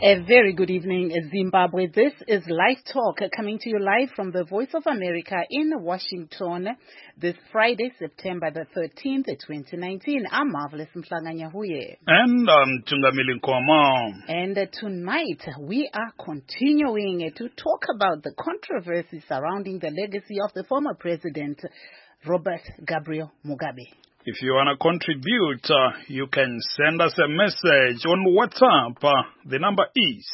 A very good evening, Zimbabwe. This is Live Talk coming to you live from the Voice of America in Washington this Friday, September the 13th, 2019. I'm Marvelous Mhlanga-Nyahuye. And I'm Tungamili Nkomo. And tonight we are continuing to talk about the controversy surrounding the legacy of the former president, Robert Gabriel Mugabe. If you want to contribute, you can send us a message on WhatsApp. The number is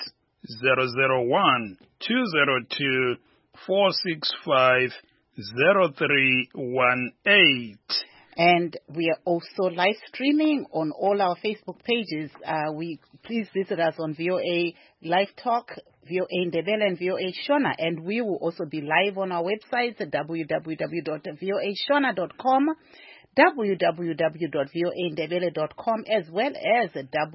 001-202-465-0318. And we are also live streaming on all our Facebook pages. Please visit us on VOA Live Talk, VOA Ndebele, and VOA Shona. And we will also be live on our websites at www.voashona.com, www.voandebele.com, as well as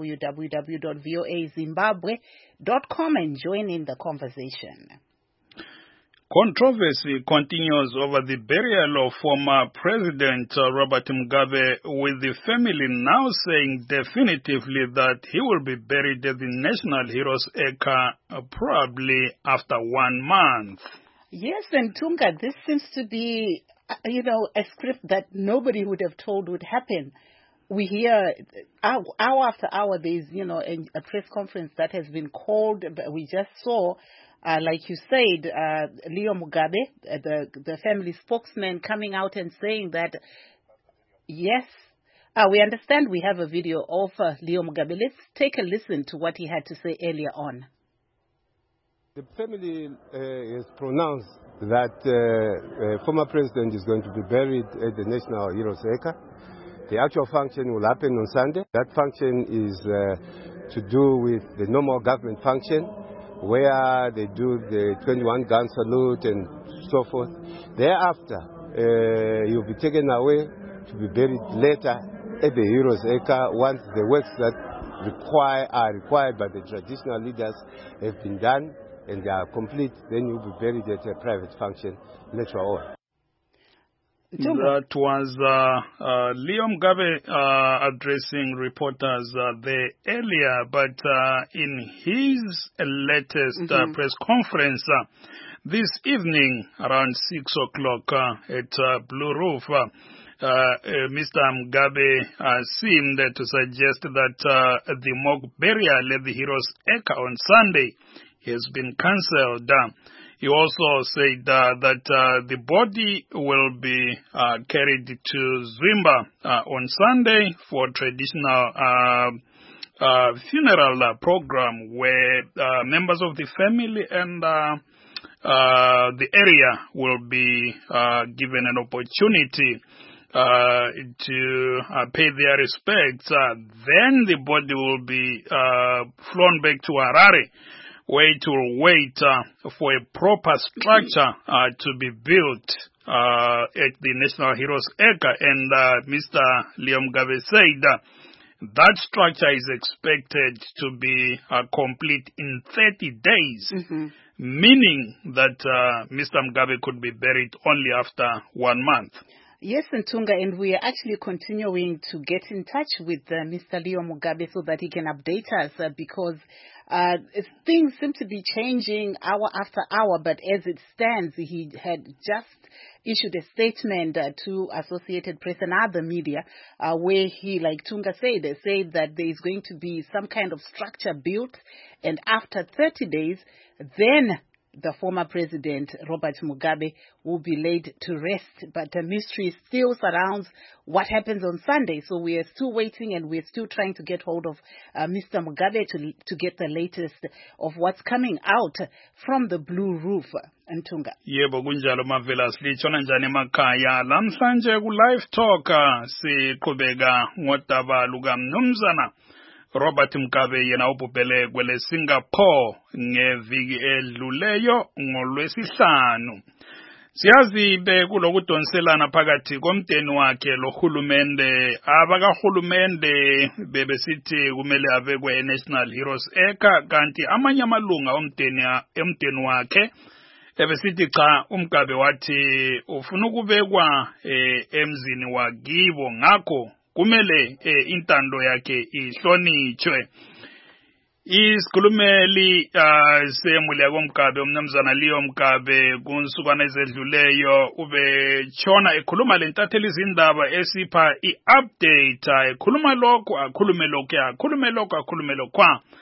www.voazimbabwe.com, and join in the conversation. Controversy continues over the burial of former President Robert Mugabe, with the family now saying definitively that he will be buried at the National Heroes Acre probably after 1 month. Yes, and Tunga, this seems to be a script that nobody would have told would happen. We hear hour after hour, there's, a press conference that has been called. We just saw, like you said, Leo Mugabe, the family spokesman, coming out and saying that, yes, we understand we have a video of Leo Mugabe. Let's take a listen to what he had to say earlier on. The family has pronounced that former president is going to be buried at the National Heroes Acre. The actual function will happen on Sunday. That function is to do with the normal government function, where they do the 21-gun salute and so forth. Thereafter, he will be taken away to be buried later at the Heroes Acre once the works that are required by the traditional leaders have been done and they are complete. Then he will be buried at a private function later on. That was Leo Mugabe addressing reporters there earlier, but in his latest press conference this evening around 6 o'clock at Blue Roof, Mr. Mugabe seemed to suggest that the mock burial at the Heroes Acre on Sunday has been cancelled. He also said that the body will be carried to Zimba on Sunday for traditional funeral program where members of the family and the area will be given an opportunity to pay their respects. Then the body will be flown back to Harare, where it will wait for a proper structure to be built at the National Heroes Acre. And Mr. Leo Mugabe said that structure is expected to be complete in 30 days, meaning that Mr. Mugabe could be buried only after 1 month. Yes, Ntunga, and we are actually continuing to get in touch with Mr. Leo Mugabe so that he can update us because things seem to be changing hour after hour, but as it stands, he had just issued a statement to Associated Press and other media where he, like Tunga said that there is going to be some kind of structure built, and after 30 days, then the former president, Robert Mugabe, will be laid to rest. But the mystery still surrounds what happens on Sunday. So we are still waiting and we're still trying to get hold of Mr. Mugabe to get the latest of what's coming out from the Blue Roof. Ntunga. Yebo kunjalo Marvelous lichona njani emakhaya lamhlanje ku Live Talk siqhubeka ngodaba luka Mnumzana Robert Mugabe yena ubhubhele kwele Singapore ngeviki edluleyo ngoLwesihlanu. Siyazi kulokudonselana phakathi komdeni wakhe lohulumende abakahulumende bebesithi kumele abekwe National Heroes Acre kanti amanye amalunga omdeni wakhe ebesithi cha uMgabe wathi ufuna ukubekwa emzini wakibo ngakho kumele intando yakhe ihlonitshwe. Isikhulumeli semuleko Mgabe umnumzana Leo Mgabe kunsukwana ezedluleyo ubetshona ekhuluma lentatheli izindaba esipha i-update ekhuluma lokho akhulume lokho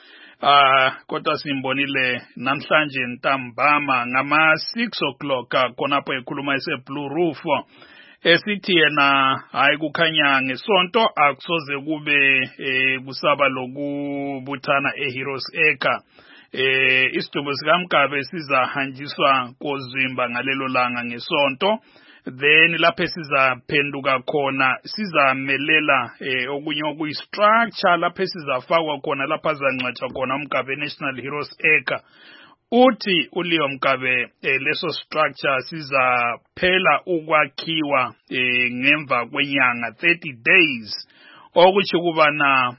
kodwa simbonile namhlanje ntambama ngama 6 o'clock khonapho ekhuluma ese-Blue Roof esithi yena hayi kukhanya ngesonto akusoze kube kusaba lokubuthana eHeroes Acre. Isidumo sikaMgabe sizahanjiswa kozimba ngalelo langa ngesonto, then lapho sizaphenduka khona sizamelela okunye okuyi-structure lapho sizafakwa khona lapho azangcwatshwa khona uMgabe National Heroes Acre. Uthi uLeo Mgabe leso structure sizaphela ukwakhiwa ngemva kwenyanga 30 days okuthi kubana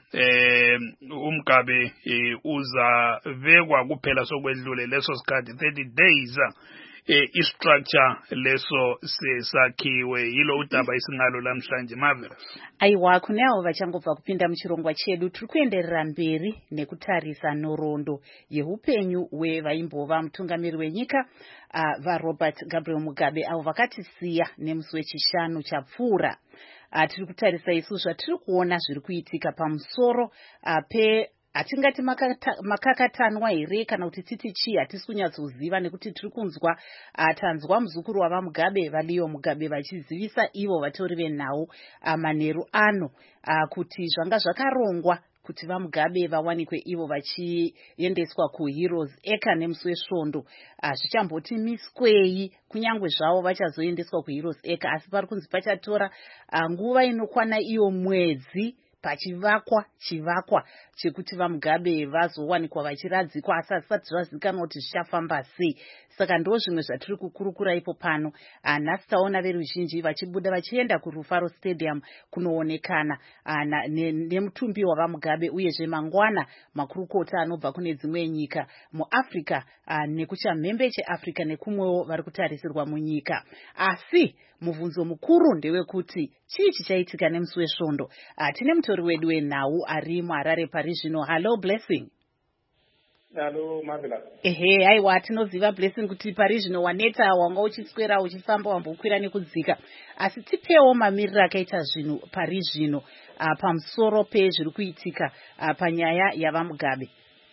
uMgabe uzavekwa kuphela sokwedlule leso sikhathi 30 days i-structure leso sesakhiwe. Yilo udaba isingalo lamhlanje. Marvelous. Aiwa kunewo vachangobva kupinda muchirongwa chedu tiri kuenderera mberi nekutarisa nhoroondo yeupenyu hwevaimbova mutungamiri wenyika vaRobert Gabriel Mugabe avo vakatisiya nemusi wechishanu chapfuura. Tiri kutarisa isu zvatiri kuona zviri kuitika pamusoro hatingati makakatanwa here kana kuti titi chii hatisi kunyatsoziva nekuti tiri kunzwa tanzwa muzukuru wavaMugabe vaLeo Mugabe vachizivisa ivo vatori venhau manheru ano kuti zvanga zvakarongwa kuti vaMugabe vawanikwe ivo vachiendeswa kuHeroes Acre nemusi wesvondo zvichamboti miswei kunyange zvavo vachazoendeswa kuHeroes Acre asi pari kunzi pachatora nguva inokwana iyo mwedzi pachivakwa chekuti vaMugabe vazowanikwa vachiradzikwa asi hazvisati zvazivikanwa kuti zvichafamba sei. Saka ndo zvimwe zvatiri kukurukura ipo pano. Nhasi taona veruzhinji vachibuda vachienda kuRufaro Stadium kunoonekana nemutumbi wavaMugabe uyezve mangwana makurukota anobva kune dzimwe nyika muAfrica nekuchamhembe cheAfrica nekumwewo vari kutarisirwa munyika. Asi mubvunzo mukuru ndewekuti chii chichaitika nemusi wesvondo. Tine mutori wedu wenhau ari muHarare pari zvino. Hello Blessing. Hello Marvelous. Aiwa tinoziva Blessing kuti pari zvino waneta wanga uchiswera uchifamba wambokwira nekudzika. Asi tipewo mamiriro akaita zvinhu pari zvino pamusoro pezviri kuitika panyaya yavaMugabe.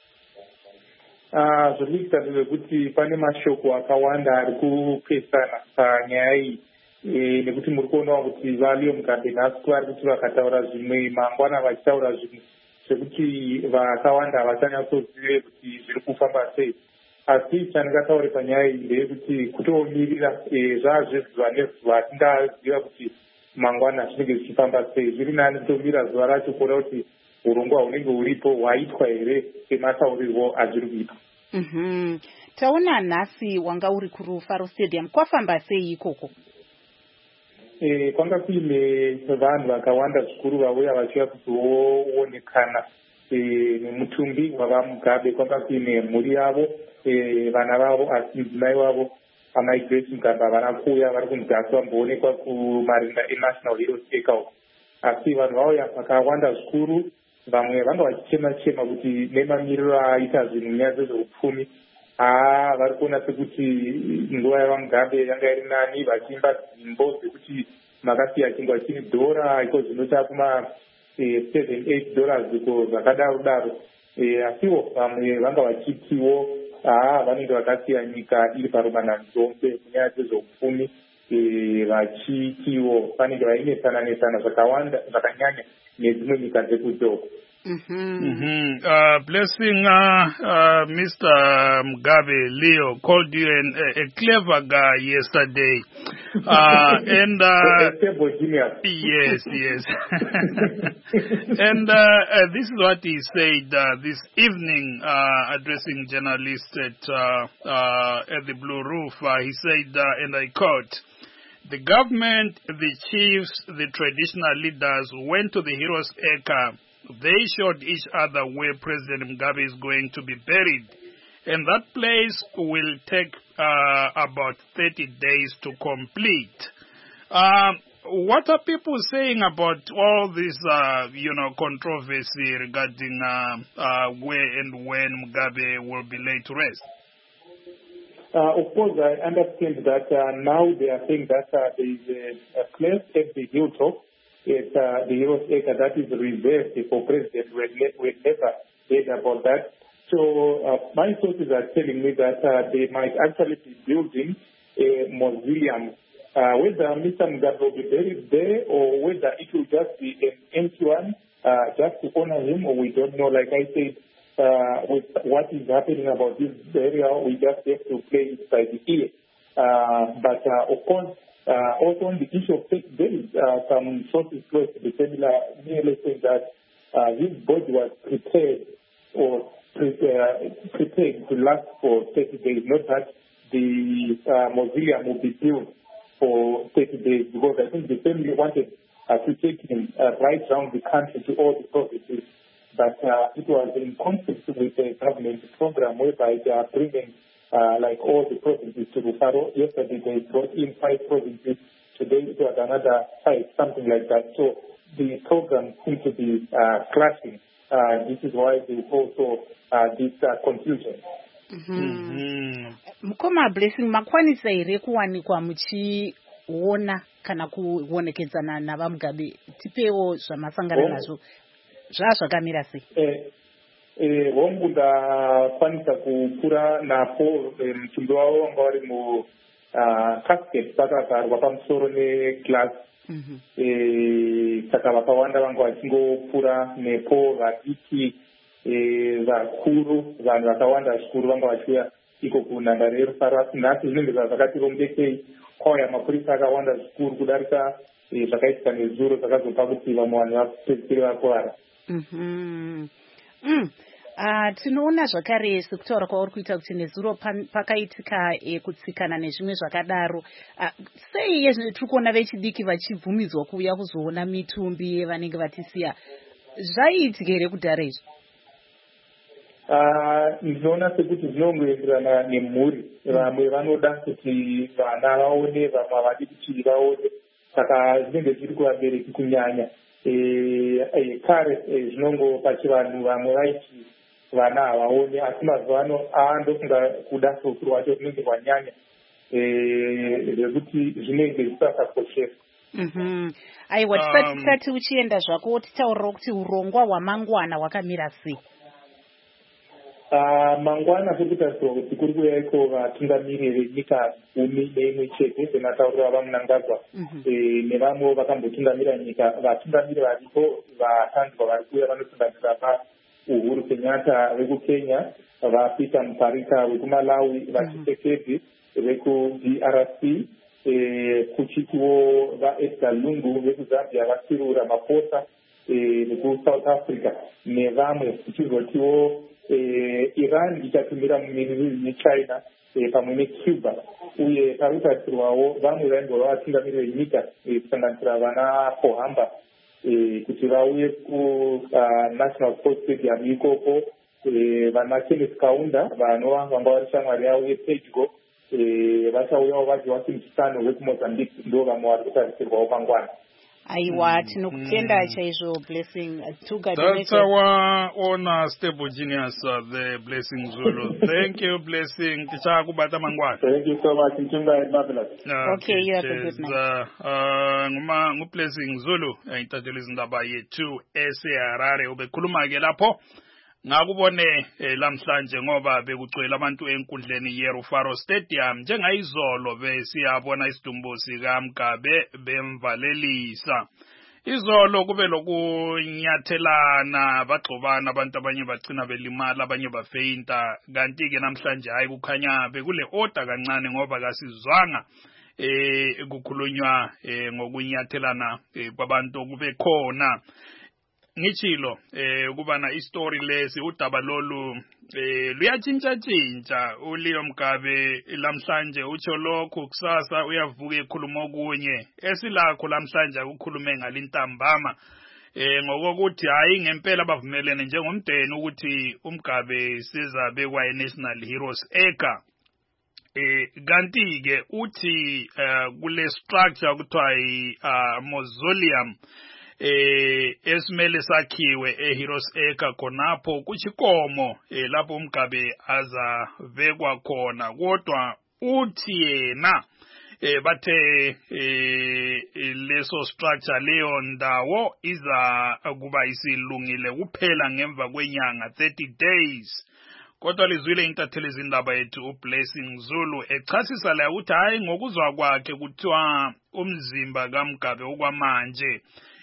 Zviri kuitika ndezvekuti pane mashoko akawanda ari kupesana panyaya iyi nekuti muri kuonawo kuti vaLeo Mugabe nhasi vari kuti vakataura zvimwe mangwana vachitaura zvimwe zvekuti vakawanda havachanyatsozive kuti zviri kufamba sei. Asi chandingataure panyaya iyi ndeyekuti kutomirira zvazvezuva nezuva tingaziva kuti mangwana zvinenge zvichifamba sei. Zviri nani kutomira zuva racho kuona kuti urongwa hunenge huripo hwaitwa here semataurirwo azviri kuitwa. Taona nhasi wanga uri kuRufaro Stadium, kwafamba sei ikoko? Kwanga kuine vanhu vakawanda zvikuru vauya vachiuya kuzoonekana nemutumbi wavaMugabe. Kwanga kuine mhuri yavo, vana vavo, asi mudzimai wavo amai Grace Mugabe havana kuuya, vari kunzi asi vamboonekwa kumarinda eNational Heroes Acre. Asi vanhu vauya vakawanda zvikuru, vamwe vanga vachichema kuti nemamiriro aita zvinhu nyaya dzezveupfumi vari kuona sekuti nguva yavaMugabe yanga iri nani, vachiimba dzimbo dzekuti makasiya chingwa chiri dhora iko zvino chakuma $7-8 iko zvakadaro. Asiwo vamwe vanga vachitiwo vanenge vakasiya nyika iri parumananzombe munyaya dzezveupfumi vachitiwo vanenge vainesana zvakawanda zvakanyanya nedzimwe nyika dzekudoko. Blessing, Mr. Mugabe Leo called you a clever guy yesterday. And yes. And this is what he said this evening, addressing journalists at the Blue Roof. He said, and I quote, "The government, the chiefs, the traditional leaders went to the Heroes Acre. They showed each other where President Mugabe is going to be buried. And that place will take about 30 days to complete." What are people saying about all this, controversy regarding where and when Mugabe will be laid to rest? Of course, I understand that now they are saying that there is a place at the hilltop, at the Heroes Acre, that is reserved for President. We never heard about that. So my sources are telling me that they might actually be building a mausoleum. Whether Mr. Mugabe will be buried there or whether it will just be an empty one just to honor him, or we don't know. Like I said, with what is happening about this area, we just have to play it by the ear. But of course, also on the issue of 30 days, some sources close to the similar merely saying that his body was prepared to last for 30 days, not that the mausoleum will be built for 30 days, because I think the family wanted to take him right around the country to all the provinces. But it was in conflict with the government program whereby they are bringing like all the provinces to Rufaro. Yesterday they brought in 5 provinces. Today it was another 5, something like that. So the program seems to be clashing. This is why there's also this confusion. Mukoma Blessing, makwanisa ere kuwanikwa muchiona kana kuonekedzana navaMugabe, tipewo zvamasangana nazvo zvazvakamira sei? Hongu ndakwanisa kupfuura napo mutumbi wavo vanga vari mucasket vakagarwa pamusoro neglass. Saka vakawanda vanga vachingopfuura nepo, vadiki, vakuru, vanhu vakawanda zvikuru vanga vachiuya iko kunhandare yerufaro. Asi nhasi zvinenge zvakati rongekei, kwauya mapurisa akawanda zvikuru kudarika zvakaitika nezuro, zvakazopa kuti vamwe vanhu vapedzisire vakuvara. Tinoona zvakare sekutaura kwauri kuita kuti nezuro pakaitika kutsikana nezvimwe zvakadaro. Sei tiri kuona vechidiki vachibvumidzwa kuuya kuzoona mitumbi yevanenge vatisiya? Zvaiitika here kudhara izvo? Ndinoona sekuti zvinongoenderana nemhuri. Vamwe vanoda kuti vana vaone, vamwe havadi kuti vaone. Saka zvinenge zviri kuvabereki kunyanya. Kare zvinongopa chivanhu, vamwe vaiti vana havaone, asi mazuva ano ndofunga kuda sousuru wacho zvinenge kwanyanya zvekuti zvinenge zvisasakosheswa. Aiwa, tisati uchienda zvako titaurirawo kuti urongwa hwamangwana hwakamira sei? Mangwana sekutarisirwa kuti kuri kuuya iko vatungamiri venyika 11 chete senataurira vamunangagwa nevamwe vakambotungamira nyika. Vatungamiri varipo vatanzwa vari kuuya vanotungamira paUhuru Kenyatta vekukenya, vaPeter Mutharika vekuMalawi, vaChisekedi vekuDRC, kuchitiwo vaEdgar Lungu vekuZambia, vaCyril Ramaphosa vekuSouth Africa nevamwe, kuchizotiwo Iran ichatumira mumiririri neChina pamwe neCuba, uye parikutarisirwawo vamwe vaingova vatungamiri venyika kusanganisira vana Pohamba kuti vauye kuNational Sports Stadium ikoko, vana Kenneth Kaunda vanova vanga vari shamwari yavo yepedyo vachauyawo vadyiwa Kimusano vekuMozambique, ndo vamwe vari kutarisirwawo mangwana. Aiwa, tinokutenda chaizvo Blessing. That's our owner, stable genius, the Blessing Zulu. Thank you, Blessing. Tichakubata mangwana. Thank you so much. Nchunga marvelous. Okay, you have a good night. Blessing Zulu, intatheli izindaba yethu eseHarare. Ubekhuluma ke lapho ngakubone lamhlanje ngoba bekugcwele abantu enkundleni yeRufaro Stadium njengayizolo besiyabona isidumbu sikaMugabe bemvalelisa. Izolo kube lokunyathelana, bagxobana, abantu abanye bagcina belimala, abanye bafeinta. Kanti ke namhlanje hayi kukhanya bekule order kancane ngoba kasizwanga kukhulunywa ngokunyathelana kwabantu kube khona. Ngichilo kubana istory lesi udaba lolu luyatshintsha uLeo Mugabe lamhlanje utsho lokho, kusasa uyavuka ekhuluma okunye. Esilakho lamhlanje ukukhulume ngalintambama ngokuthi hayi ngempela abavumelene njengomdeni ukuthi uMugabe sizabe kwa National Heroes Acre. kanti ke uthi kule structure kuthiwa mausoleum esimele sakhiwe eHeroes Acre khonapho kuchikomo lapho uMgabe azabekwa khona kodwa uthi yena bathe leso structure leyo ndawo iza kuba isilungile kuphela ngemva kwenyanga 30 days. Kodwa lizwile intatheli izindaba yethu uBlessing Zulu echasisa la ukuthi hayi ngokuzwa kwakhe kuthiwa umzimba kaMgabe okwamanje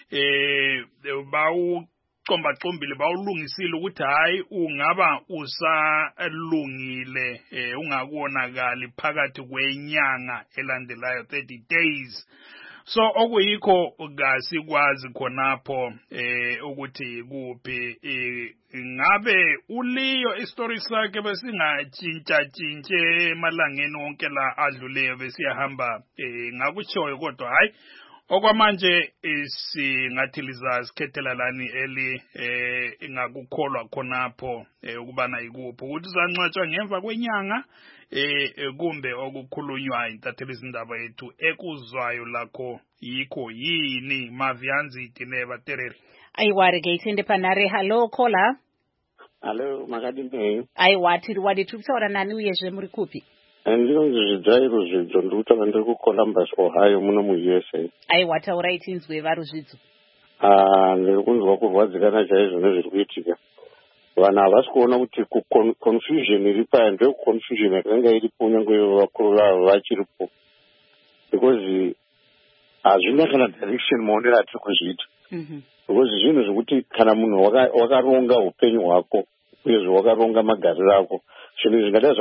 bawucombacombile bawulungisile ukuthi hayi ungaba usalungile ungakuwonakali phakathi kwenyanga elandelayo 30 days. So okuyikho kasikwazi khonapho ukuthi kuphi ngabe uliyo istory sakhe besingatshintsha emalangeni wonke la adluleyo besiyahamba ngakutshoyo kodwa hayi okwamanje singathi lizazikhethela lani eli ingakukholwa khonapho ukubana ikuphi ukuthi uzancwatshwa ngemva kwenyanga kumbe okukhulunywa intatheli izindaba yethu ekuzwayo lakho yikho yini Mavianzi Tineba Tereri aiwari geitende panare. Hello caller. Hello makadini. Aiwati waditutaura nani uyezve muri kupi? Ndinonzi Zvidzvairo Zvidzo ndikutaura ndiri kuColumbus Ohio muno muUSA. Aiwataura itinzwe varuzvidzo. Ndiri kunzwa kurwadzikana chaizvo nezviri kuitika. Vanhu havasi kuona kuti confusion iri paya ndeyo confusion yakanga iripo nyange vakuru vavo vachiripo because hazvina kana direction maonero atiri kuzviita because zvinhu zvekuti kana munhu wakaronga upenyu hwako uyezve wakaronga magariro ako zvinhu zvingadai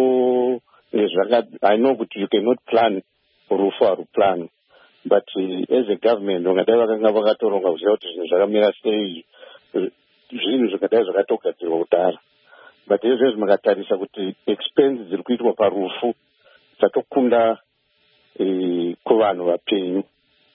I know kuti you cannot plan rufu haruplan but as a government vangadai vakanga vakatoronga kuziva kuti zvinhu zvakamira sei zvinhu zvingadai zvakatogadzirwa kudhara but izvezvi makatarisa kuti expense dziri kuitwa parufu dzatokunda kuvanhu vapenyu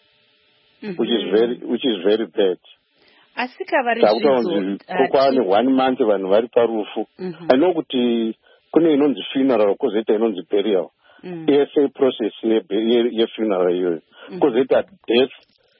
which is very bad. Asika vari zvidzo kwane 1 month vanhu vari parufu. I know kuti kune inonzi funeral kozoita inonzi burial. ASA process yefuneral iyoyo kozoita death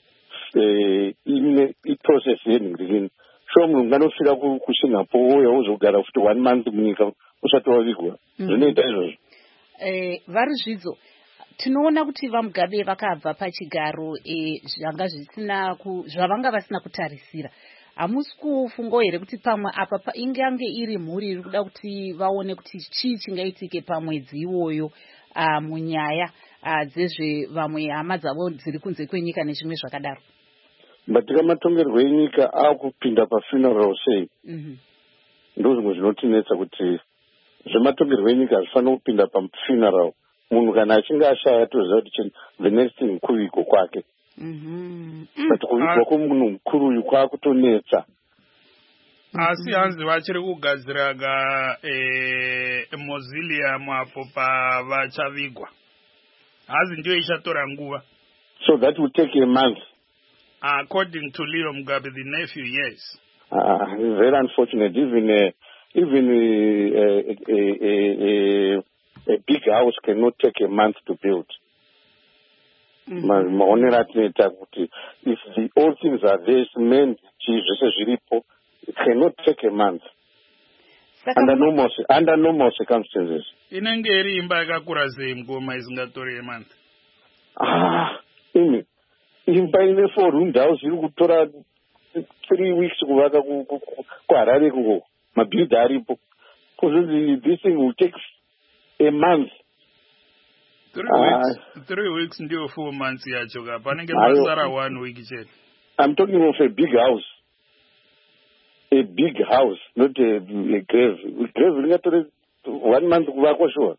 process yenhingirino. So munhu nganofika kuSingapore uye uzogara futi 1 month munyika usati wavigwa. Zvinoita izvozvo. Vari zvidzo tinoona kuti vaMugabe vakabva pachigaro zvanga zvisina zvavanga vasina kutarisira. Hamusi kufunga here kuti pamwe apa ingange iri mhuri iri kuda kuti vaone kuti chii chingaitike pamwedzi iwoyo munyaya dzezve vamwe hama dzavo dziri kunze kwenyika nezvimwe zvakadaro. Matika matongerwo enyika akupinda pafuneral sei ndozvimwe zvinotinetsa kuti zvematongerwo enyika hazvifanira kupinda pafuneral. Munhu kana achinge ashaya toziva kuti the next thing kuvigwa kwake but kuvigwa kwomunhu mukuru uyu kwakutonetsa. Asi hanzi vachiri kugadzira mausoleum apo pavachavigwa hazi ndiyo ichatora nguva. So that will take a month. According to Leo Mugabe, the nephew, yes. Very unfortunate. Even a big house cannot take a month to build. If all things are there, cement, it cannot take a month. Under normal circumstances. Inenge iri imba yakakura sei mgoma isingatori a month? Imba ine 4-room house iri kutora 3 weeks kuvaka kuHarare kuko mabhild aripo. Because this thing will take a month. 3 weeks ndio 4 months yacho ka panenge pasara 1 week chete. I'm talking of a big house. A big house, not a grave. Grave ringatore 1 month kuvakwa sure.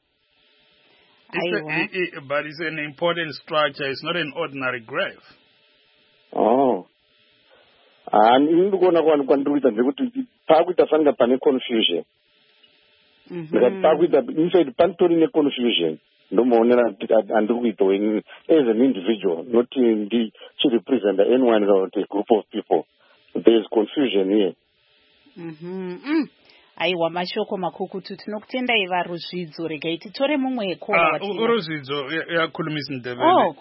But it's an important structure. It's not an ordinary grave. Oh. And in the corner one contributor, they would talk with the fanga pane confusion. Inside pantoring a confusion. No more and do it as an individual, not in the to represent anyone or a group of people. There is confusion here. aiwa mashoko makukutu tinokutendai varuzvidzo regai titore mumwe kola uruzvidzo yakhulumisa ndebele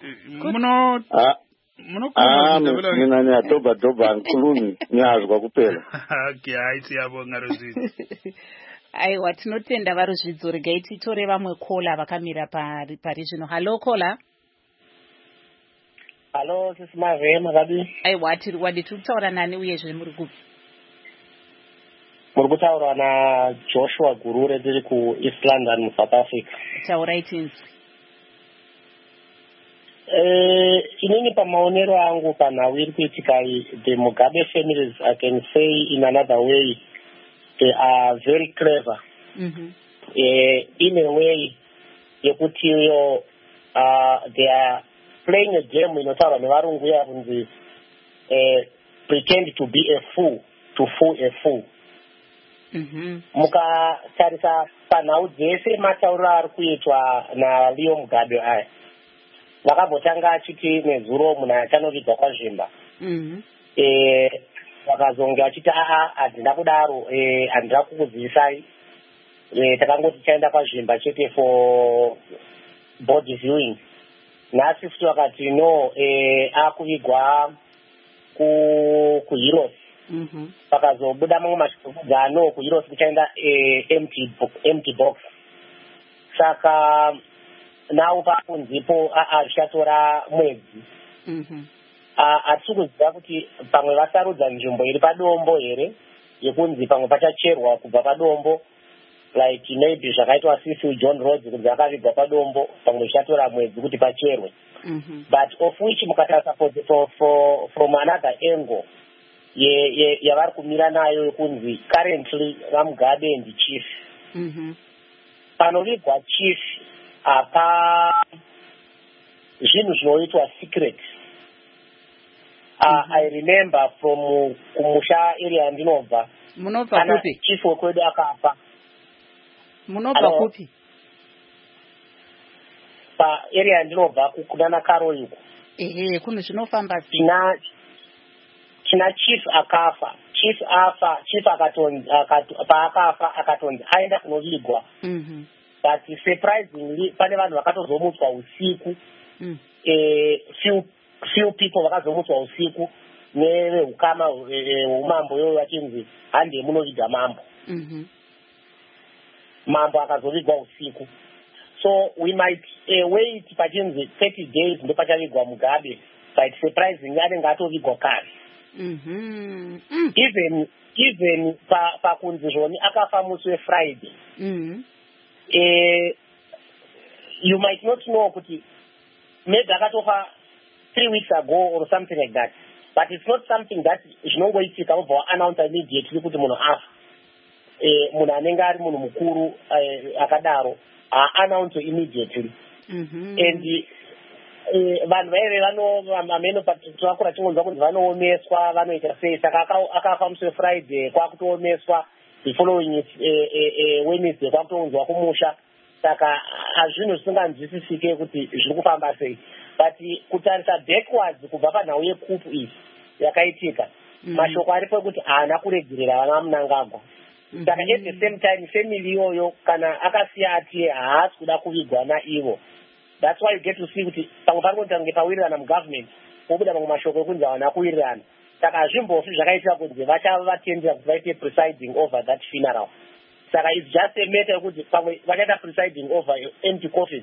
mina niyadhobhadhobha andikhulumi niyazwa kuphela. Okay, hayi siyabonga ruzvidzo. aiwa tinotenda varuzvidzo regai titore vamwe kola vakamira pari zvino. Hallo kola. Hallo sisimave makadi. aiwa tiri kutaura nani uyezve muri kupi? Muri kutaura na Joshua Gurure tiri kuEast London muSouth Africa. Taurai tinzi. Inini pamaonero angu panhau iri kuitika the Mugabe families, I can say in another way they are very clever. In a way yekuti they are playing a game inotaurwa nevarungu yakunzi pretend to be a fool to fool a fool. Mukatarisa panhau dzese matauriro ari kuitwa naLeo Mugabe aya vakambotanga achiti nezuro munhu achanovigwa kwazvimba vakazonge achiti handina kudaro handina kukuzivisai takangoti tichaenda kwazvimba chete for body viewing. Nhasi futi vakati no akuvigwa kuHeroes pakazobuda mamwe mashoko no kuHeroes kuchaenda empty box. Saka nawo pakunzipo zvichatora mwedzi. Hatisi kuziva kuti pamwe vasarudza nzvimbo iri padombo here yekunzi pamwe pachacherwa kubva padombo, like maybe zvakaitwa Cecil John Rhodes kunzi akavigwa padombo pamwe zvichatora mwedzi kuti pacherwe. But of which mukatarisa from another angle yavari kumira nayo yekunzi currently vaMugabe ndi chief. Panovigwa chief apa zvinhu zvinoitwa secret. I remember from kumusha area yandinobva. Munobva kupi? Chief wekwedu akafa. Munobva kupi? Pa area yandinobva kunana Carol yuko. Kune zvinofamba sei? China chief akafa. Chief akatonzi paakafa akatonzi aenda kunovigwa. But surprisingly pane vanhu vakatozomutswa usiku. Few people vakazomutswa usiku nevehukama hwumambo yoyo vachinzi hande munoviga mambo. Mambo akazovigwa usiku. So we might wait pachinzi 30 days ndo pachavigwa Mugabe, but surprisingly anenge atovigwa kare. Even pakunzi zvoni akafa musi weFriday. You might not know kuti maybe akatofa 3 weeks ago or something like that, but it's not something that zvinongoitika vobva announce immediately kuti munhu afa. Munhu anenge ari munhu mukuru akadaro announce immediately. And vanhu vaive ameno takakura tingonzwa kuti vanoomeswa vanoita sei, saka akafa musi weFriday kwakutoomeswa, the following Wednesday kwakutounzwa kumusha. Saka hazvinhu zvisinganzwisisike kuti zviri kufamba sei. But kutarisa backwards kubva panhau yekupu iyi yakaitika, mashoko aripo ekuti haana kuregerera vana Mnangagwa. Saka at the same time family iyoyo kana akasiya atiye haasi kuda kuvigwa naivo. That's why you get to see kuti pamwe pari kutange pawirirana mugovernment pobuda mamwe mashoko ekunzi havana kuwirirana. Saka hazvimbofi zvakaitika kunzi vachava vatendera kuti vaite presiding over that funeral. Saka it's just a matter yekuti pamwe vachaita presiding over empty coffin.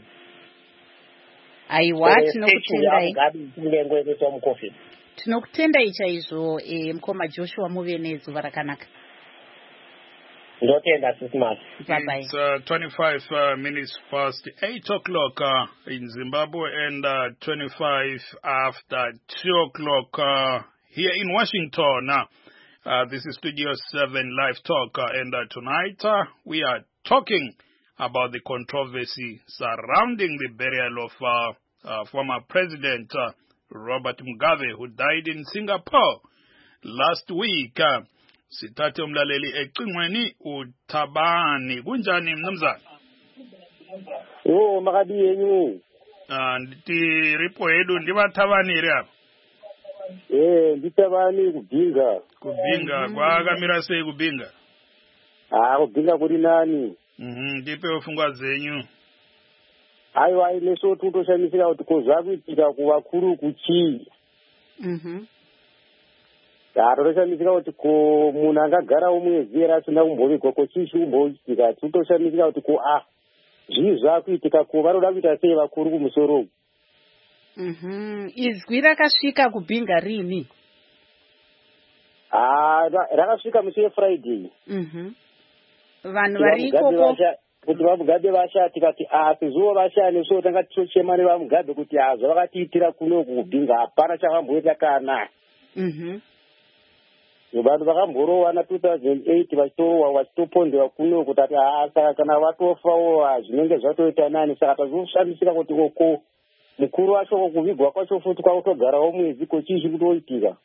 Aiwa tinokutendai. Tinokutendai chaizvo mukoma Joshua muve nezuva rakanaka. Ndotenda sismas. It's 25 minutes past 8 o'clock in Zimbabwe and 25 after 2 o'clock here in Washington. This is Studio 7 Live Talk and tonight we are talking about the controversy surrounding the burial of former President Robert Mugabe, who died in Singapore last week. Sithathe umlaleli ecingweni uThabani. Kunjani mnumzana? Makadi yenyu. Ndithi ripo yedu ndibathabani ri apha. Ndithabani kubhinga. Kubhinga kwakamira sei kubhinga? Kubhinga kuri nani? Ndipe ufungwa zenyu. Aiwa ineso tutoshamisira kuti kozva kuitika kuvakuru kuchii. Totoshamisira kuti ko munhu angagara umwedzi era asina kumbovigwa ko chii chikumboitika. Totoshamisira kuti ko zvii zvakuitika ko vanoda kuita sei vakuru kumusoro. Izwi rakasvika kubhinga rini? Rakasvika musi weFriday. Vanhu vari ikoko kuti vamugabe vashati tikati sezuva vashane so tanga tichochema nevamugabe kuti zvavakatiitira kuno kubhinga hapana chakamboita kana. Vanhu vakamborowana 2008 vachitorowa vachitopondewa kuno kuti ati saka kana vatofawo zvinenge zvatoita nani saka tazoshamisira kuti oko mukuru wacho kuvigwa kwacho futi kwakutogarawo mwedzi kochii kutoitika.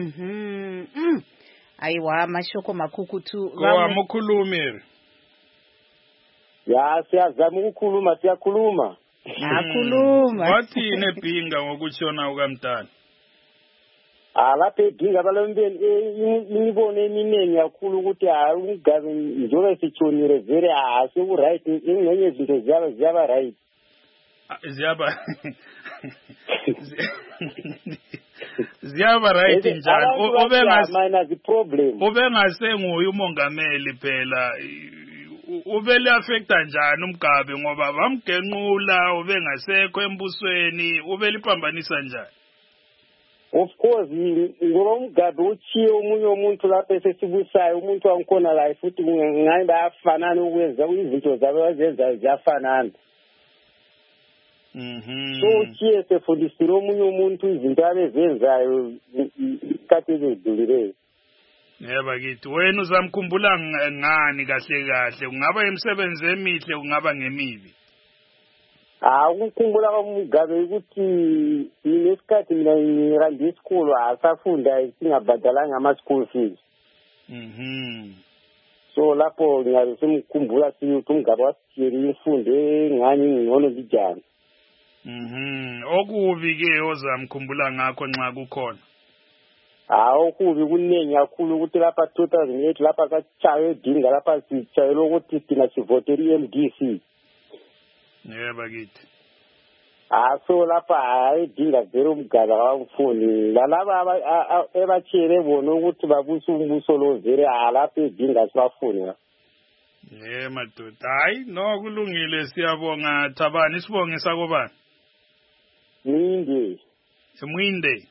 Aiwa mashoko makukutu mukhulumi. Siyazama ukukhuluma siyakhuluma. Akhuluma. Wathi nebhinga ngokutshona ukaMtana. Lapha edinga balombeni imibono eminingi kakhulu ukuthi uMgabe njengoba sitshonile vele asiku-right ingxenye izinto ziyaba right. Ziyaba right njani? Ubengasenguye umongameli phela. Ubele affecta njani uMgabe ngoba bamgenqula ubengasekho embusweni ubele iphambanisa njani? Of course ngoba uMgabe uchiye omunye umuntu lapha esesibusayo umuntu wangikhona la futhi ngani bayafanana ukwenza izinto zabo bazenza ziyafanana. So uchiye sefundisile omunye umuntu izinto abezenzayo isikhathi ezidlulileyo. Yebo kithi wena uzamkhumbula ngani kahle kungaba imisebenzi emihle kungaba ngemibi. Ukukhumbula kwaMgabe ukuthi inesikhathi mina ngirande isikolo asafunda singabhadalanga ama-school fees. So lapho ngiyabe simkhumbula ukuthi uMgabe wasithiyela imfundo engani ngcono lijana. Okubi-ke ozamkhumbula ngakho nxa kukhona? Okubi kuningi kakhulu ukuthi lapha 2008 lapha sachaye edinga lapha sichayela ukuthi thina sivotela i-MDC. Yebo kithi. So lapha edinga vele uMgabe awangifuni lalaba ebachiyele bona ukuthi babuse umbuso lo vele lapha edinga sibafuni. Madoda hayi no kulungile siyabonga Thabani isibonge sakobani? Mwinde. Mwinde.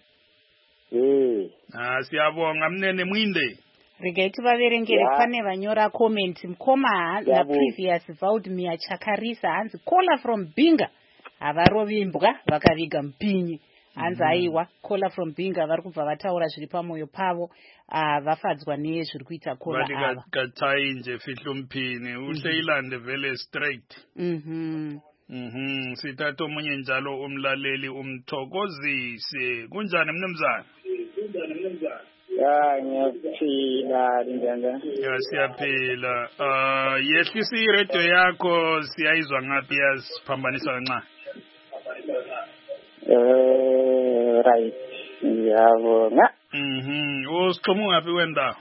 Siyabonga mnene Mwinde. Regaiti vaverengere pane vanyora comment mukoma na previous Valdemir Chakarisa hanzi caller from Binga havarovimbwa vakaviga mpinyi hanzi aiwa caller from Binga vari kubva vataura zviri pamoyo pavo vafadzwa nezviri kuita caller ava vakatainje fihlo mphini uhleyilande vele straight. Sithatha omunye njalo umlaleli umthokozise kunjani mnumzana? Ngiyaphila njani? Siyaphila. Yehlisa iradio yakho siyayizwa ngaphi yasiphambanisa kancane. Right. Ngiyabonga. Usixhuma ngaphi kwendawo?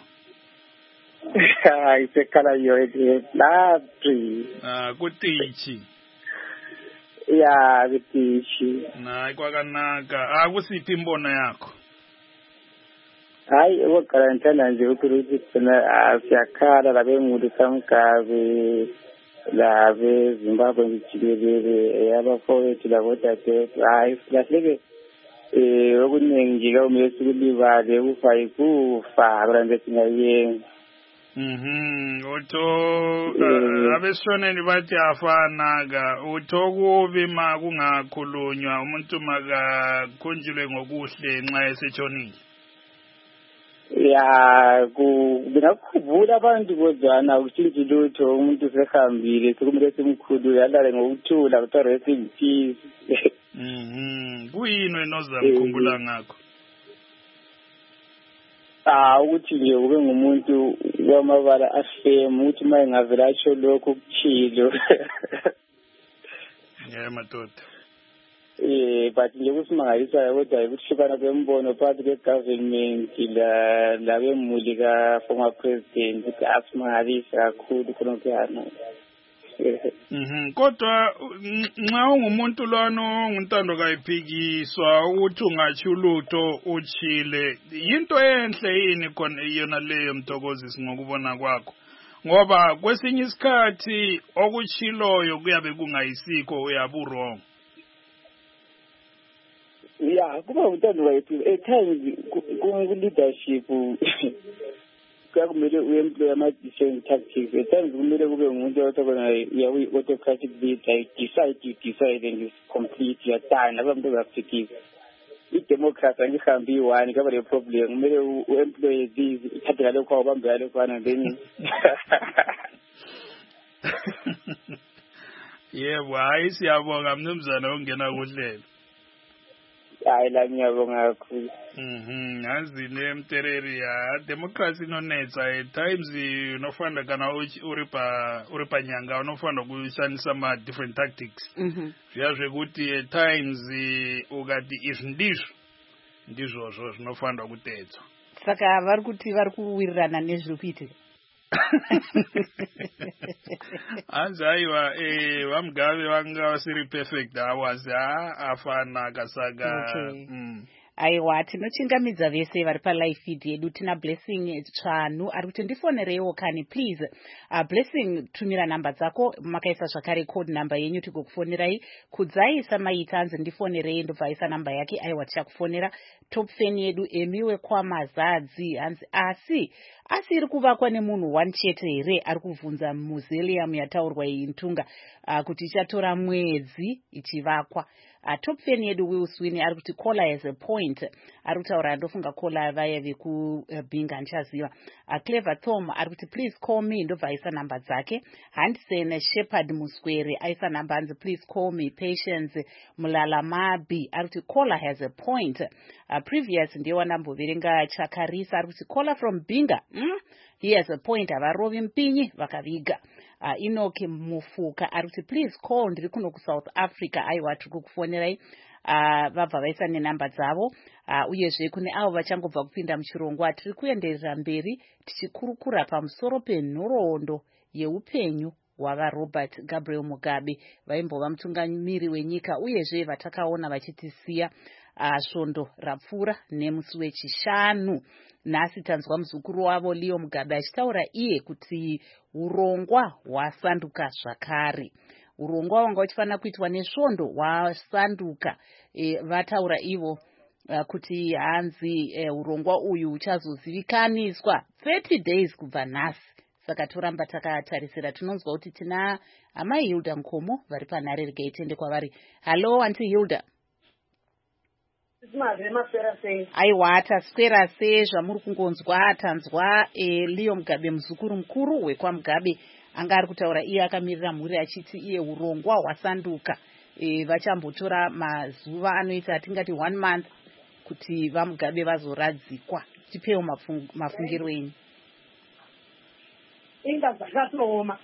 Isekhala yoyedwa laphi. Kutichi. Ya kutichi. Kwakanaka. Akusiphi imbono yakho? Hayi okarantana nje ukuthi thina siyakhala labe muntu kaMgabe labe Zimbabwe ngijikelele yabafowethu labodade hayi silahleke okuningi nje kumele sikulibale ufa ikufa kurande singayenza. Utho abesoneni bathi afana utho kubi ma kungakhulunywa umuntu makakhunjulwe ngokuhle nxa esetshonile. Ngingakhumbula abantu kodwana ukuthinti lutho umuntu sehambile sekumele simkhulule alale ngokuthula kuthiwa rest in peace. Kuyini wena ozamkhumbula ngakho? Ukuthi nje kube ngumuntu wamabala afemu ukuthi uma engavela atsho lokho kuchilo. Madoda. but nje kusimangalisa kodwa ukuhlukana kwembono phakathi kwe-government labemuli ka-former president ukuthi asimangalisa kakhulu khonokuyana. Kodwa nxa ungumuntu lwana onguntando kayiphikiswa ukuthi ungathi ulutho uchile yinto enhle yini khona iyona leyo Mthokozisi ngokubona kwakho ngoba kwesinye isikhathi okuchiloyo kuyabe kungayisikho uyabe wrong. Yeah, kuba untando kayiphikiswa at times ku-leadership kumele uemploy ama-different tactics. At times kumele kube ngumuntu otokona autocratic leader, you decide and you complete, you are done. Lapho umuntu uyakuphikisa. I-democracy angihambi one kaba le problem. Kumele uemploy these, ithathe ngalokho ubambe ngalokho and then Yebo, hayi siyabonga mnumzana ongena kuhlelo. hayi la ngiyabonga kakhulu. Yazi le mtereri ya democracy nonetsa at times unofanda kana uripa nyanga unofanda kushandisa ama different tactics. Zviyazve kuti at times ukati izvi ndizvo zvinofanda kutedzwa. Saka vari kuti vari kuwirirana nezviri kuitika. Anzi aiwa vaMugabe vanga vasiri perfect hours afana kasaga. Aiwa tinochingamidza vese vari palive feed yedu tina Blessing Tsvanu ari kuti ndifonerewo kani please. Blessing tumira namba dzako makaisa zvakare code number yenyu tigokufonerai. Kudzai samaita anzi ndifonerei ndobva aisa namba yake aiwa tichakufonera. Top fan yedu emiwe kwamazadzi anzi asi iri kuvakwa nemunhu one chete here ari kubvunza museum yataurwa iyi Ntunga kuti ichatora mwedzi ichivakwa. Top fan yedu Will Sweeney ari kuti caller has a point ari kutaura ndofunga caller vaya vekubinga ndichaziva. Clever Tom ari kuti please call me ndobva aisa namba dzake. Hansen Shepherd Muswere aisa namba anzi please call me. Patience Mulalamabi ari kuti caller has a point. Previous ndiye wanamboverenga Chakarisa ari kuti caller from Binga he has a point avarovi mpinyi vakaviga. Inoki Mufuka ari kuti please call ndiri kuno kuSouth Africa aiwa tiri kukufonerai vabva vaisa nenamba dzavo. Uyezve kune avo vachangobva kupinda muchirongwa tiri kuenderera mberi tichikurukura pamusoro penhoroondo yeupenyu hwavaRobert Gabriel Mugabe vaimbova mutungamiri wenyika uyezve vatakaona vachitisiya svondo rapfuura nemusi wechishanu. Nhasi tanzwa muzukuru wavo Leo Mugabe achitaura iye kuti urongwa hwasanduka zvakare. Urongwa wanga uchifanira kuitwa nesvondo hwasanduka. Vataura ivo kuti hanzi urongwa uyu uchazozivikaniswa 30 days kubva nhasi. Saka toramba takatarisira. Tinonzwa kuti tina amai Hilda Nkomo vari panhare rega itende kwavari. Hello Auntie Hilda. Aiwa taswera sei zvamuri kungonzwa tanzwa Leo Mugabe muzukuru mukuru wekwaMugabe anga ari kutaura iye akamirira mhuri achiti iye urongwa hwasanduka. Vachambotora mazuva anoita atingati 1 month kuti vaMugabe vazoradzikwa. Tipewo mafungiro enyu. Inga zvakatooma.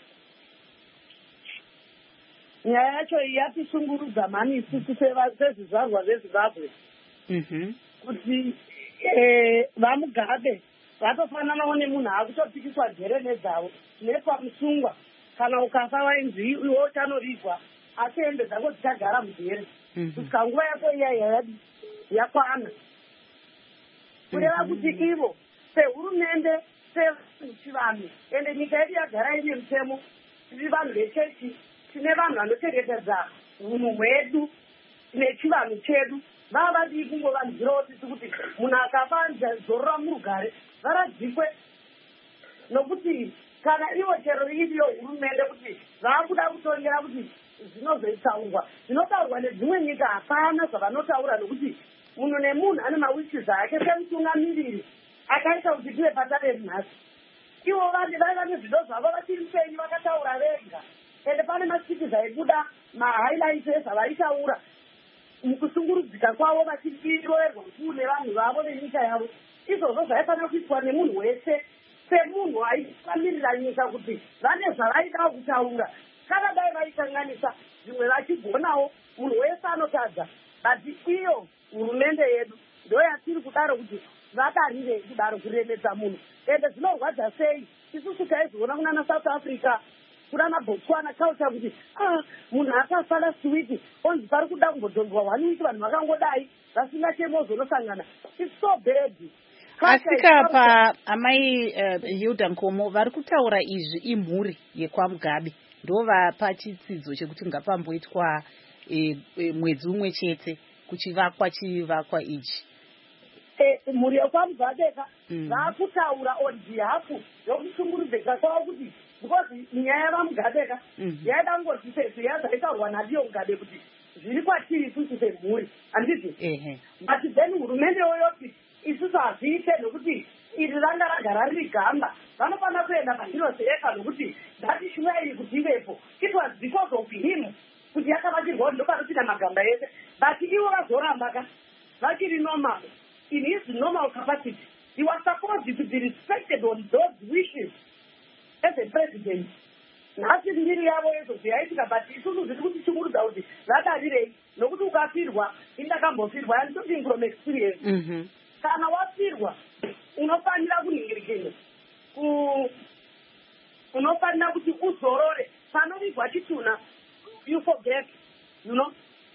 Nyaya yacho yatisungurudza mani isusu sezvizvarwa zveZimbabwe. Kuti vaMugabe vatofananawo nemunhu akutopikiswa jere nedzavo nepamusungwa kana ukafa wainzi iwe uchanorigwa asi hembe dzako dzichagara mujere kusvika nguva yako iya yakwana. Kureva kuti ivo sehurumende sechivanhu ende nyika yedu yagara ine mutemo tiri vanhu vechechi tine vanhu vanochengetedza unhu hwedu nechivanhu chedu. Vava vadii kungovanzirawo tisi kuti munhu akafa zorora murugare varadzikwe nokuti kana ivo chero iriyo hurumende kuti vakuda kutongera kuti zvinozoitaurwa zvinotaurwa nedzimwe nyika hapana zvavanotaura nokuti munhu nemunhu ane mawishes ake semutungamiriri akaita kuti tive patare nhasi. Ivo vaiva nezvido zvavo vachiri penyu vakataura vega ende pane masikizi aibuda mahighlights ezavaitaura mukusungurudzika kwavo vachiroverwa kune vanhu vavo nenyika yavo. Izvozvo zvaifanira kuitwa nemunhu wese semunhu aifamirira nyika kuti vane zvavaida kutaura kana dai vaisanganisa zvimwe vachigonawo munhu wese anotadza but iyo hurumende yedu ndo yatiri kudaro kuti vakarirei kudaro kuremedza munhu ende zvinorwadza sei isusu taizoona kunana South Africa kunana Botswana culture kuti munhu akafa last week onzi pari kuda kumbodzodzwa 1 week vanhu vakangodai vasingachemozonosangana. It's so bad. Asika pa amai Hilda Nkomo vari kutaura izvi imhuri yekwaMugabe ndova pachitsidzo chekuti ngapamboitwa mwedzi umwe chete kuchivakwa chivakwa ichi. Mhuri yekwaMugabe vakutaura on behalf yokushungurudzika kwavo kuti because nyaya yavaMugabe yaida ngoti yazaitaurwa naDiyo Mugabe kuti zviri kwatiri isusu semhuri handizvi but then hurumende yoyoti isusu hazviite nokuti iri ranga ragara riri gamba vanofanira kuenda paHiroseeka nokuti ngatishumai kuti ivepo. It was because of him kuti yakavakirwa ndopanopinda magamba ese but ivo vazoramba vachiri normal in his normal capacity. He was supposed to be respected on those wishes as a president. Nhasi mbiri yavo yezo zviyaitika but isusu zviri kutichungurudza kuti vadarirei nokuti ukafirwa indakambofirwa I'm talking from experience. Kana wafirwa unofanira kuningirikira unofanira kuti uzorore panovigwa chituna you forget you know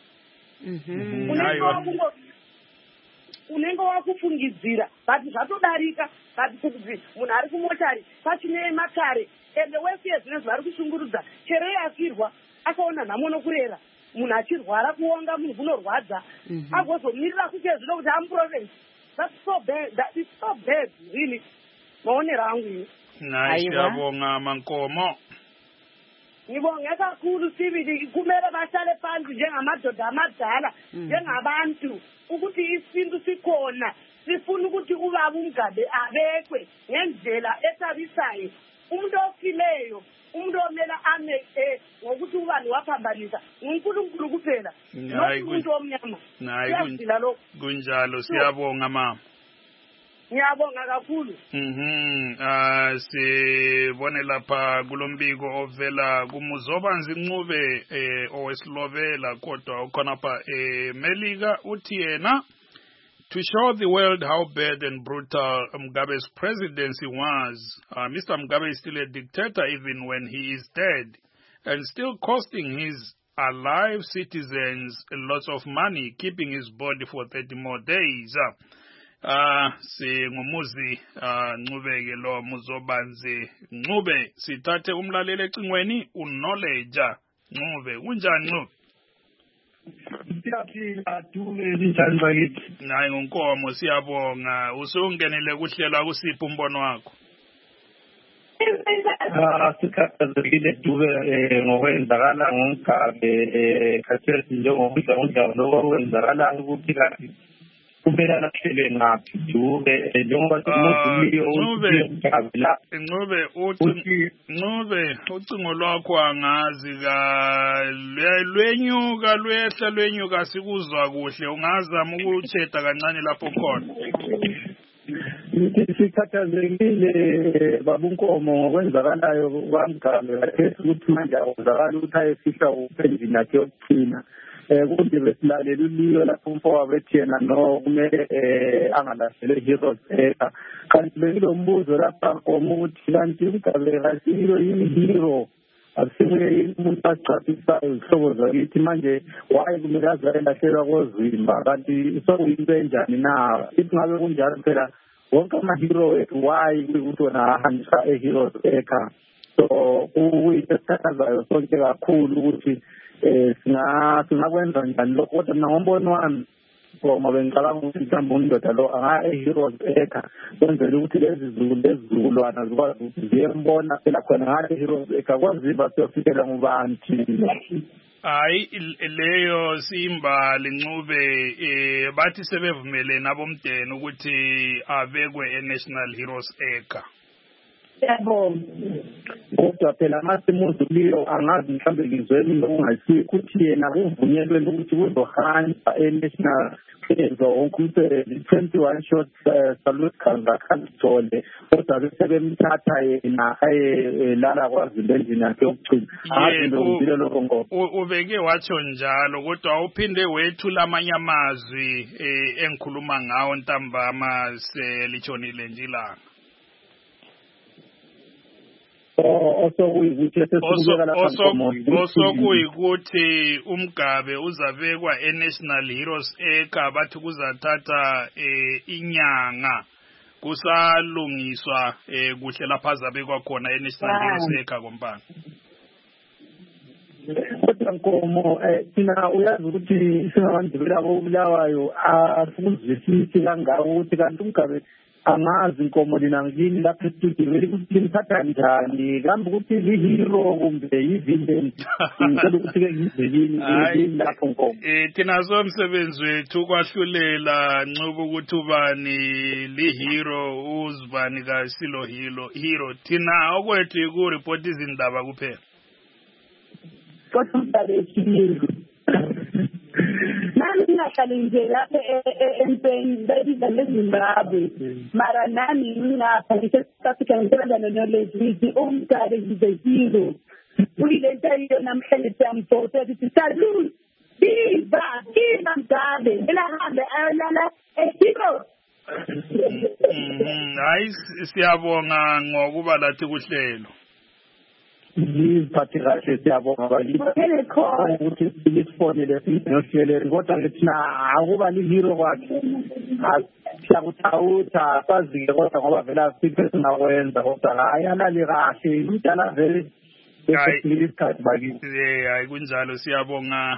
unenge wakufungidzira but zvatodarika but kuti munhu ari kumochari pachine makare ende wese zvinezvi vari kushungurudza chero yafirwa akaona nhamo nokurera munhu achirwara kuonga munhu kunorwadza agozomirira kuche zvino kuti amuprovince. That's so bad. It's so bad, really. Maonera angu ini. Siyabonga Mankomo. Ngibonga kakhulu sibili kumele bahlale phansi njengamadoda amadala njengabantu ukuthi isintu sikhona sifuna ukuthi ubaba uMugabe abekwe ngendlela ethabisayo. Umuntu ofileyo umuntu omela ame ngokuthi ubani waphambanisa uNkulunkulu kuphela nomuntu omnyama. Kunjalo siyabonga mama. Ngiyabonga kakhulu. Sibone lapha kulombiko ovela kuMuzobanzi Ncube owesilovela kodwa ukhona pa Melika uthi yena to show the world how bad and brutal Mugabe's presidency was. Mr. Mugabe is still a dictator even when he is dead and still costing his alive citizens lots of money, keeping his body for 30 more days. Singumuzi Ncube ke lo Muzobanzi Ncube sithathe umlaleli ecingweni uKnowledge Ncube kunjani Ncube? Siyaphila Dube linjani bakithi? Nayi ngonkomo siyabonga usungenele kuhlela kusiphi umbono wakho? Sikhathazekile Dube ngokwenzakala ngoMugabe khathesi njengokudla lokwenzakala ukuthi kathi kumele lahlele ngaphi Dube njengoba simuduliyo Ncube ucingo lwakho angazi ka lwenyuka sikuzwa kuhle ungazama ukucheda kancane lapho khona. Sikhathazekile babunkomo ngokwenzakalayo kwaMugabe khathesi ukuthi manje akwenzakala ukuthi ayefihla uphendini yakhe yokuqina ukuthi besilalela uliyo lapho umfowabo ethi yena no kumele angalahlele Heroes kanti bekilo mbuzo lapha Nkomo ukuthi kanti uMugabe kasilo yini-hero akusimuye umuntu achazisayo izihlobo zakithi manje why kumele aze ayelahlela kozimba kanti sokuyinto enjani na ithi ngabe kunjalo phela wonke ama-hero ethu why kuyukuthi wona ahambisa Heroes so kuyinto esithathazayo sonke kakhulu ukuthi singakwenza njani lokho kodwa mina ngombono wami ngoba bengicabanga ukuthi mhlawumbe undoda lo Heroes kwenzela ukuthi lezi zizukulwana zikwazi ukuthi ziyembona phela khona ngale Heroes kwaziba siyofikela ngubani thina. Hayi leyo simbali Ncube bathi sebevumele nabomdeni ukuthi abekwe eNational Heroes Acre. yabo kodwa phela masimuzi kuliyo angazi mhlawumbe ngizweni lokungasikho ukuthi yena kuvunyelwe ukuthi kuzohamba e-national ezo wonke umsebenzi 21 short salute kangakanjole kodwa bese bemthatha yena lala kwaZulu endlini yakhe yokugcina azilombile lokho ngoba ubeke watsho njalo kodwa uphinde wethula amanye amazwi engikhuluma ngawo ntambama selitshonile nje ilanga osokuyikuthi uMgabe uzabekwa eNational Heroes Acre bathi kuzathatha inyanga kusalungiswa kuhle lapha azabekwa khona eNational Heroes Acre kompani kodwa Nkomo thina uyazi ukuthi singabantu belabo Bulawayo asizwisisi kangako ukuthi kanti uMgabe angazi Nkomo lina ngini lapha estudio ukuthi ngithatha njani kambe ukuthi i-hero kumbe i-villain ngicela ukuthi ke ngizekini lapho Nkomo thina somsebenzi wethu kwahlulela ncuba ukuthi ubani li-hero uzibani kasilo hero thina okwethu ikureport izindaba kuphela kodwa umhlaba ethile nami ngingahlali nje lapha empeni bebiza leZimbabwe mara nami ngingapha ngisouth Africa ngisebenza no-knowledge ngithi uMgabe ngizehiro uyilento yiyo namhlanje siyamvote ukuthi salute biba Mgabe elahambe ayolala ehiro hayi siyabonga ngokuba lathi kuhlelo ngiziphathe kahle siyabonga ukuthi silifonele sinoshelele kodwa ngithina akuba li-hero kwakhe siyakuthawutha sazi-ke kodwa ngoba vele siphe singakwenza kodwa hayi alali kahle umdala vele isikhathi bakithi hayi kunjalo siyabonga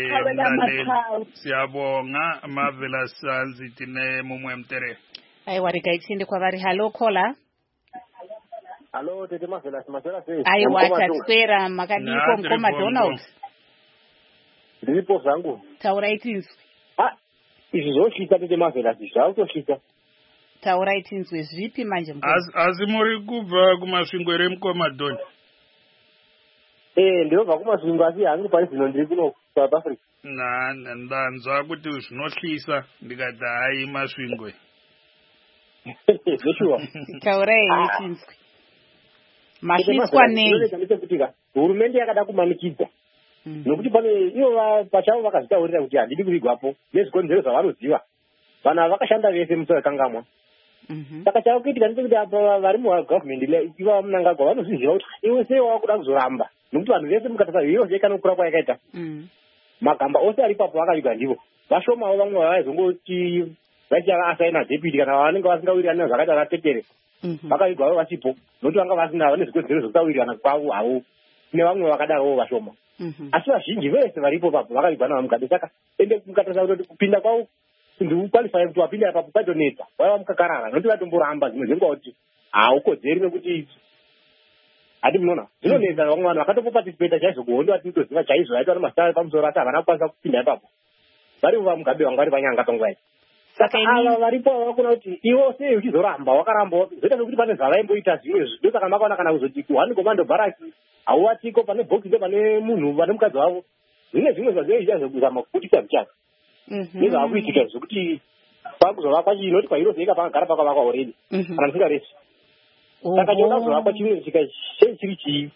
siyabonga Marvela Sanzithi neMumuya Mtere hayi warikaithinde kwavari hallo caller Hello, Tete Marvela, Marvela says. Ayi wachatswera makadiko Mkoma Donald. Ndipo zangu. Taura itinzwe. Izoshita Tete Marvela, autoshita. Taura itinzwe zvipi manje Mkoma? Azimuri kubva kumasvingwere Mkoma Don. Ndiyobva kumasvingo asi hangu pari zvino ndiri kuno South Africa. Ndanzwa kuti zvinohlisa ndikati hayi masvingwe. Neshua. Taura itinzwe. Mashiswa nei hurumende yakada kumanikidza nokuti pane ivo pachavo vakazvitaurira kuti handidi kuvigwapo nezvikonzero zvavanoziva vanhu ava vakashanda vese musakangamwa saka chava kuitika ndechekuti apa vari mugovernment iva munangagwa vanozviziva kuti iwe sei wava kuda kuzoramba nokuti vanhu vese mukatasa hiro zeka nokukura kwayakaita magamba ose ari papo vakaviga ndivo vashomawo vamwe vavaizongoti vachiasaina deputy kana vanenge vasingawirirana zvakaita vatetere vakavigwawo vasipo nokuti vanga vasina nezvikonzero zvokutawirirana kwavo havo nevamwe vakadaro vashoma asi vazhinji vese varipo papo vakavigwa navaMugabe saka ende mukatarisa kuti kupinda kwavo ndiukwalifai kuti wapinda papo kwatonetsa vaiva mukakarara nokuti vatomboramba zvimwe zvenguva kuti haukodzeri nekuti hadi munoona zvinonetsa vamwe vanhu vakatopopatisipeta chaizvo kuhondo vati toziva chaizvo vaitwa nemasitari pamusoro asi havana kukwanisa kupinda ipapo varivo vaMugabe vanga vari panyanga panguva idzi saka ava varipo vakona kuti iwo sei uchizoramba wakaramba zoita sekuti pane zvavaimboita zvimwe zvido saka makaona kana kuzoti kuhani komando bharaki hauvatiko pane bhokisi ndo pane munhu pane mukadzi wavo zvine zvimwe zvazvinoita zvekuzama kuputisa zvichaka nezvavakuitika zvokuti pakuzovakwa chinoti kwahiro zeika pakagara pakavakwa already kana musingaresi saka choda kuzovakwa chimwe chika chiri chii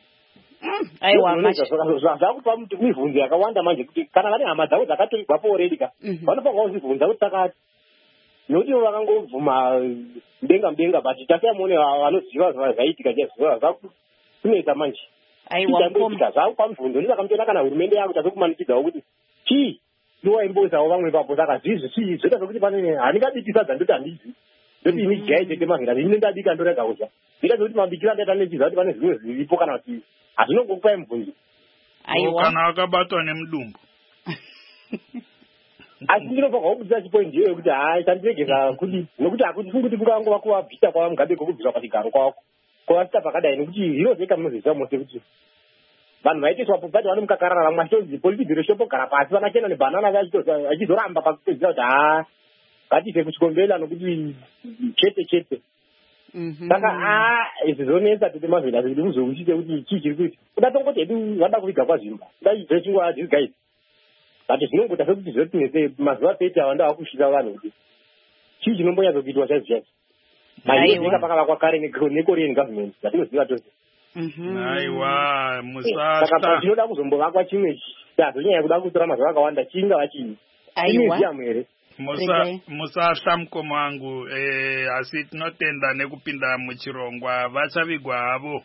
zvakupa mibvunzo yakawanda manje kuti kana vane hama dzavo dzakatorigwapo already ka vanofanira kuzvibvunza kuti takati nokuti vakangobvuma mudenga but tasiyamuone vanoziva zvaitika kunetsa manje itamboitika zvakupa mibvunzo ndisaka mutoona kana hurumende yako tazokumanikidzawo kuti chii ndiwaimboisawo vamwe papo saka zvizvi zvoita zvokuti pane handingadiki sadza ndoti handizi ndoti ini jai Tete Marvela ini ndadika ndorega kuzva zvoita zvokuti mabikira ndaita nechiziva kuti pane zvimwe zviripo kana kuti hazvinongokupai mubvunzo kana akabatwa nemudumbu asi ndinofanirwa kubudzira chipoindi iyoyo kuti hai tandiregesa kuti nokuti hakuti kuti kungangova kuvabvisa kwavaMugabe kwokubviswa pachigaro kwako kwavasita pakadai nokuti hiro zeka munoziviwa mose kuti vanhu vaitoiswapo bati vanomukakarara vamwe achitonzi political reshopo gara pasi vanachena nebhanana vachizoramba pakupedzisa kuti haa ngatiise kuchikombela nokuti chete saka izvizonetsa tete mavhela kuti muzokuchite kuti chii chiri kuita kuda tongoti hedu vada kuviga kwazvimba kuda idzechingwa these guys but zvinongoita sekuti zvotinese mazuva peti ava ndava kusvika vanhu kuti chii chinombonyatsokuitwa chaizvo chaizvo maizvika pakavakwa kare nekorean government zatinoziva tose aiwa saka zvinoda kuzombovakwa chimwe chazonyanya yekuda kutora mazuva akawanda chingava chii imiziamu here musahla mukoma wangu asi tinotenda nekupinda muchirongwa vachavigwa havo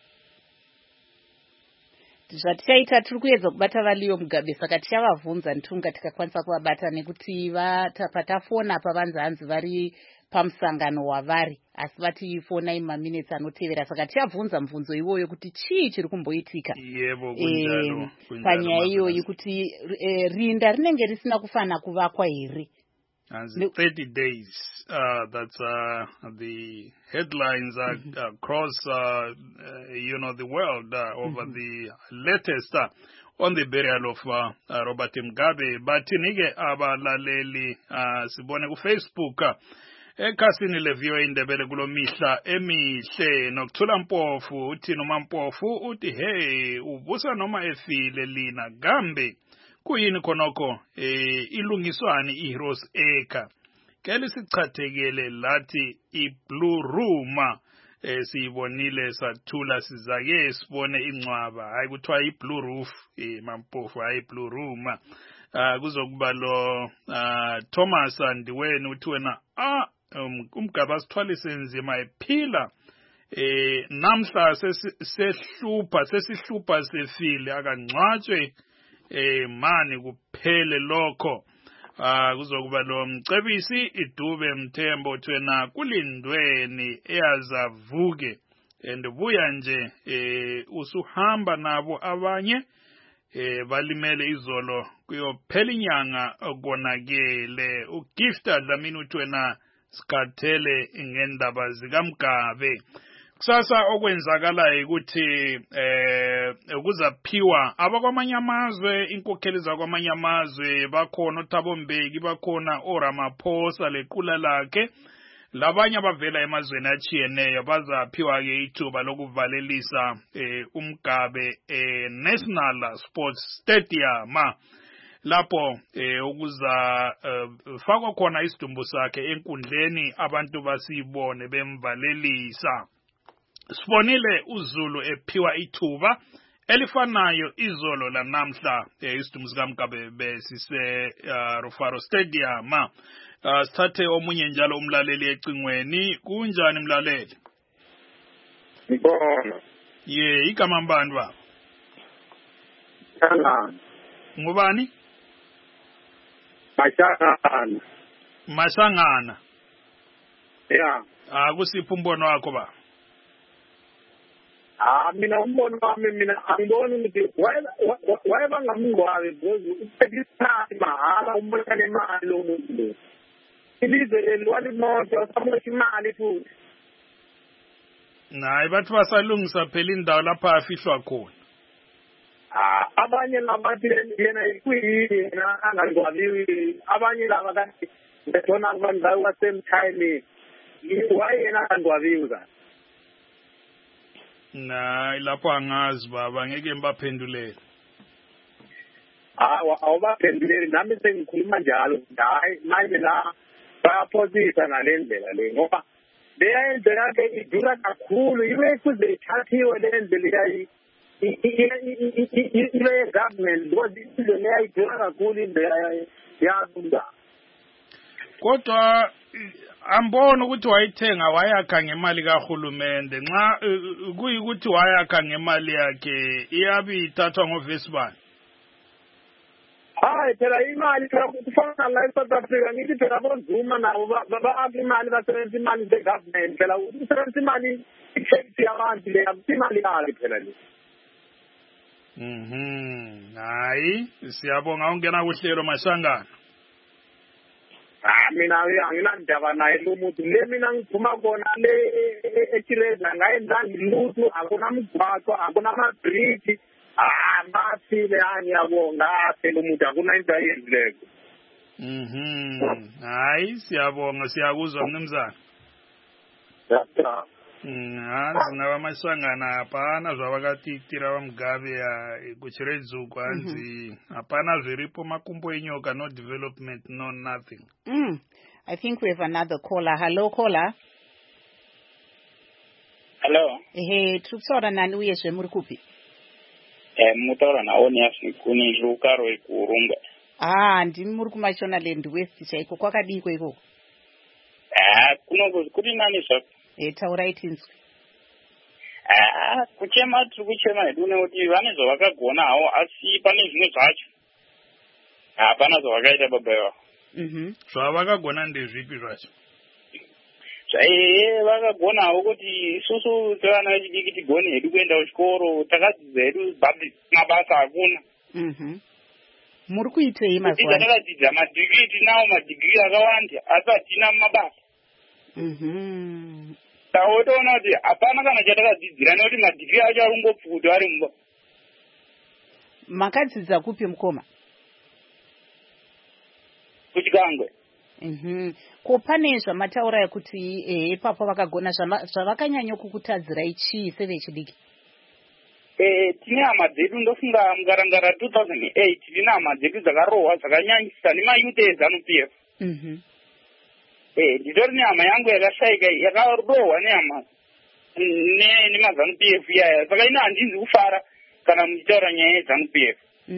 zvatichaita tiri kuedza kubata Valiyo Mugabe saka tichavabvunza ntunga tikakwanisa kuvabata nekuti patafona pavanzi hanzi vari pamusangano wavari asi vatifonai maminitsi anotevera saka tichabvunza mubvunzo iwoyo kuti chii chiri kumboitika yebo panyaya iyoyi kuti rinda rinenge risina kufana kuvakwa here. As 30 days, that's the headlines across, the world over the latest on the burial of Robert Mugabe. But nige abalaleli sibone ku Facebook ekhasini leviyo indebele kulo mihla emihle nokuthula mpofu uthi noma mpofu uthi hey ubusa noma efile lina gambe kuyini khonokho ilungiswani iHeroes Acre kele sichathekele lathi iBlue Room siyibonile sathula sizake sibone incwaba hayi kuthiwa iBlue Roof mampofu hayi iBlue Room kuzokuba lo Thomas andiweni uthi wena umgaba sithwalise nzima ephila namhla sesihlupa sefile akangcwatshwe mani kuphele lokho kuzokuba lo mcebisi idube mthembo thwena kulindweni eyazavuke endibuya nje usuhamba nabo abanye balimele izolo kuyophela inyanga okonakele ugifta Dlamini uthwena sikhathele ngendaba zikaMgabe kusasa okwenzakalayo ukuthi kuzaphiwa abakwamanye amazwe inkokheli zakwamanye amazwe bakhona uThabo Mbeki bakhona oRamaphosa lequla lakhe labanye abavela emazweni achiyeneyo bazaphiwa ke ithuba lokuvalelisa uMgabe National Sports Stadium lapho ukuza fakwa khona isidumbu sakhe enkundleni abantu basibone bemvalelisa. Sibonile uZulu ephiwa ithuba elifanayo izolo lanamhla isidumbu sikaMgabe besise Rufaro Stadium. Sithathe omunye njalo umlaleli ecingweni kunjani mlaleli? Ngibona. Igama mbani baba? Ngubani? Mashangana. Yeah. Kusiphi umbono wakho ba? Mina umbono wami mina angiboni ukuthi wayebangamngwabi because uphekisana mahala umbona imali lo muntu lo. Ilizwe lelwalimoto samosha imali futhi. Hayi bathi basalungisa phela indawo lapha afihlwa khona. Abanye labathi yena ikuyini na angangwabiwi abanye laba kanti betona abantu wa same time wayena angwabiwi ka. Lapho angazi baba ngeke ngibaphendulele. Awubaphenduleli nami sengikhuluma njalo hayi manje la bayaphosisa ngalendlela le ngoba leyendlela ke idura kakhulu ibe kuze ithathiwe lendlela yayi ile government because indlela yayidura kakhulu indlela yabuza kodwa ambona ukuthi wayithenga wayakha ngemali kahulumende nxa kuyikuthi wayakha ngemali yakhe iyabi ithathwa ngoVesibani. Hayi phela imali kufana la eSouth Africa ngithi phela bonzuma nabo baba imali basebenzisa imali ze-government phela usebenzisa imali i-tax yabantu le akuthi imali yakhe phela le. Hayi siyabonga ungena kuhlelo Mashangana. Mina anginandaba naye lo muntu le mina ngiphuma khona le eChileza ngayenza ngilutho akunamgwaqo akunamabridge basile ngiyabonga phela umuntu akuna into ayenzileko. Hayi siyabonga siyakuzwa mnumzana. hanzi navamasangana hapana zvavakatiitira vamugabe kuchiredzuko hanzi hapana zviripo makumbo enyoka, no development, no nothing. I think we have another caller. Hello, caller. Hello. Hey, tukutaura nani uyezve muri kupi? Mutaura naOnias Kuni Lukaro Kurumba. Ndimi muri kuMashonaland West chaiko, kwakadiko ikoko? Kuri nani zvako? Taurai tinzwi. Kuchema tiri kuchema hedu nekuti vane zvavakagona hawo, asi pane zvimwe zvacho hapana zvavakaita baba vavo. Zvavakagona ndezvipi zvacho? Vakagonawo kuti isusu sevana vechidiki tigone hedu kuenda kuchikoro, takadzidza hedu mabasa hakuna. Muri kuitei mazuva ano? Takadzidza madigiri, tinawo madigiri akawanda asi hatina mabasa. Tawotoona kuti hapana kana chatakadzidzira nekuti madigiri acho arungopfuta ari mumba. Makadzidza kupi mukoma? Kuchikangwe. Ko pane zvamataura kuti ipapo vakagona zvavakanyanya kukutadzirai chii sevechidiki? Tine hama dzedu ndofunga mukarangara 2008 tine hama dzedu dzakarohwa dzakanyanyisa nemayuth eZANU-PF. Nditori nehama yangu yakashayika yakarohwa nehama nemazANU-PF iyaya, saka ine handinzi kufara kana muchitaura nyaya yeZANU-PF.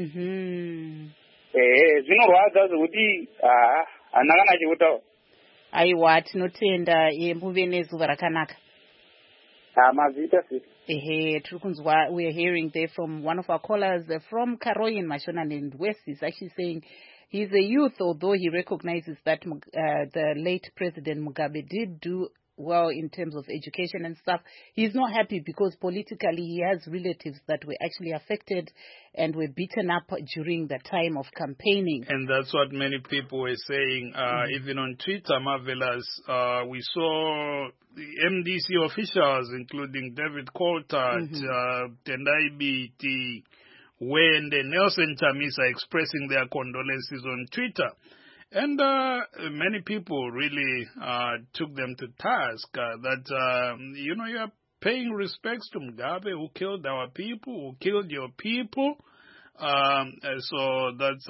Zvinorwadza zvekuti hana kana chekutaura. Aiwa, tinotenda muve nezuva rakanaka. Mazita sisi. Tiri kunzwa, we are hearing there from one of our callers from Karoyin Mashonaland West. He's actually saying he's a youth, although he recognizes that the late President Mugabe did do well in terms of education and stuff. He's not happy because politically he has relatives that were actually affected and were beaten up during the time of campaigning. And that's what many people were saying, even on Twitter, Marvelous. We saw the MDC officials, including David Coulthard, Tendai Biti, Wende, Nelson Chamisa, expressing their condolences on Twitter. And many people really took them to task that, you are paying respects to Mugabe, who killed our people, who killed your people. So that's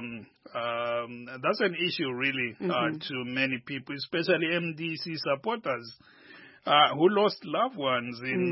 an issue really to many people, especially MDC supporters who lost loved ones in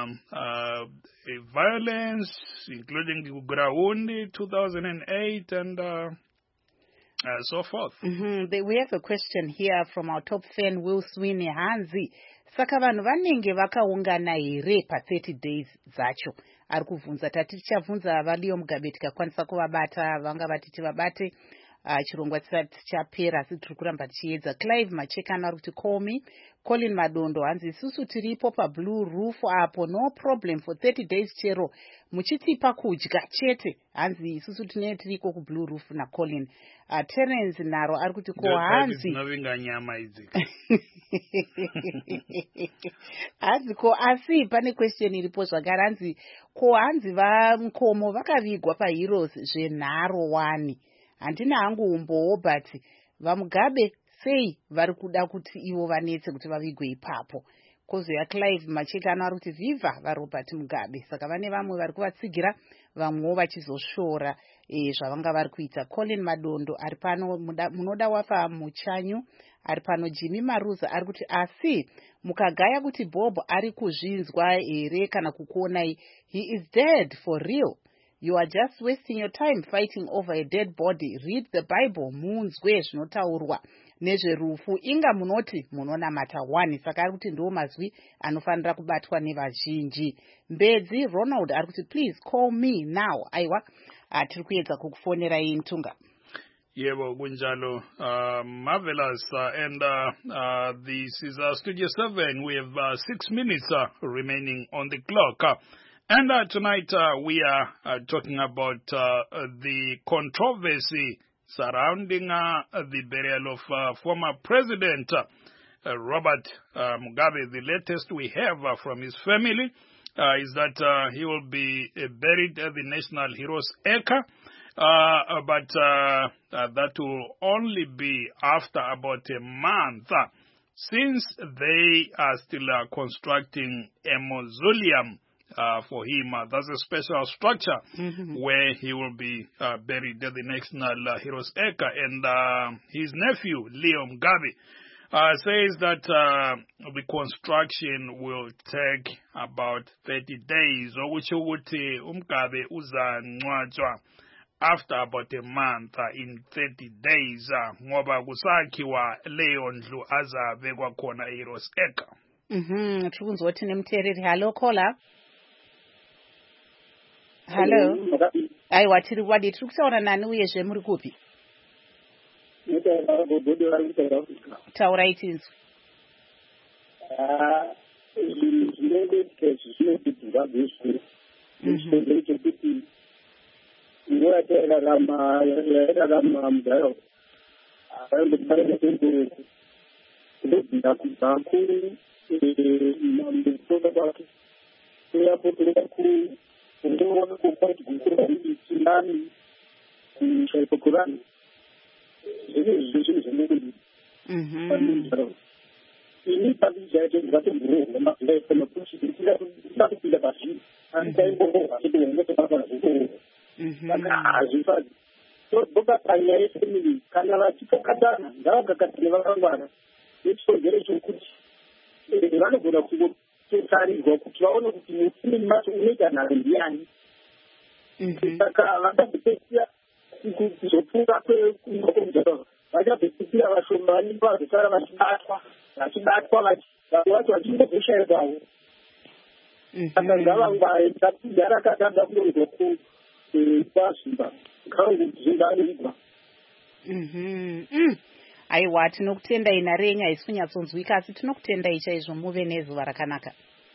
violence, including Ugraundi 2008 and so forth. We have a question here from our top fan, Will Sweeney Hanzi. Saka vanhu vanenge vakaungana here pa 30 days zacho. Ari kuvunza, tichavunza vaLeo Mugabe tikakwanisa kuvabata, vanga vati tivabate chirongwa chisati chapera, asi tiri kuramba tichiedza. Clive Machekana ari kuti call me. Colin Madondo hanzi isusu tiripo pa Blue Roof apo, no problem for 30 days chero muchitipa kudya chete. Hanzi isusu tiriko ku Blue Roof na Colin. Terence Naro ari kuti ko hanzi novinga nyama idzi. Hanzi ko asi pane question iripo zvakare, hanzi ko hanzi vaMkomo vakavigwa pa Heroes zvenharo 1. Handina hangu umbowo, but vaMugabe sei vari kuda kuti ivo vanetse kuti vavigwe ipapo. Kozoya Clive Machekano ari kuti viva vaRobert Mugabe, saka vane vamwe vari kuvatsigira, vamwewo vachizoshora zvavanga vari kuita. Colin Madondo ari pano, munoda wafa muchanyu ari pano. Jimmy Maruza ari kuti asi mukagaya kuti Bob ari kuzvinzwa here kana kukuonai, he is dead for real. You are just wasting your time fighting over a dead body. Read the Bible, munzwe zvinotaurwa nezverufu, inga munoti munonamata 1. Saka ari kuti ndiwo mazwi anofanira kubatwa nevazhinji. Mbedzi Ronald ari kuti please call me now. Aiwa, tiri kuedza kukufonera Ntunga. Yebo kunjalo, marvelous, and this is Studio 7. We have 6 minutes remaining on the clock. And tonight we are talking about the controversy surrounding the burial of former President Robert Mugabe. The latest we have from his family is that he will be buried at the National Heroes Acre, but that will only be after about a month since they are still constructing a mausoleum for him, that's a special structure where he will be buried at the National Heroes Eka. And his nephew, Leo Mugabe, says that the construction will take about 30 days, which would Mugabe uzangcwatshwa after about a month, in 30 days, ngoba kusakhiwa leyo ndlu azabekwa khona eHeroes Eka. Tikunzoti nemtereri. Hello, caller. Hello. Aiwa, tiri wadi tiri kutaura nani uyezve muri kupi? Taurai tinzwi. Aiwa, tinokutendai Narenya, haisi kunyatsonzwika asi tinokutendai chaizvo, muve nezuva rakanaka.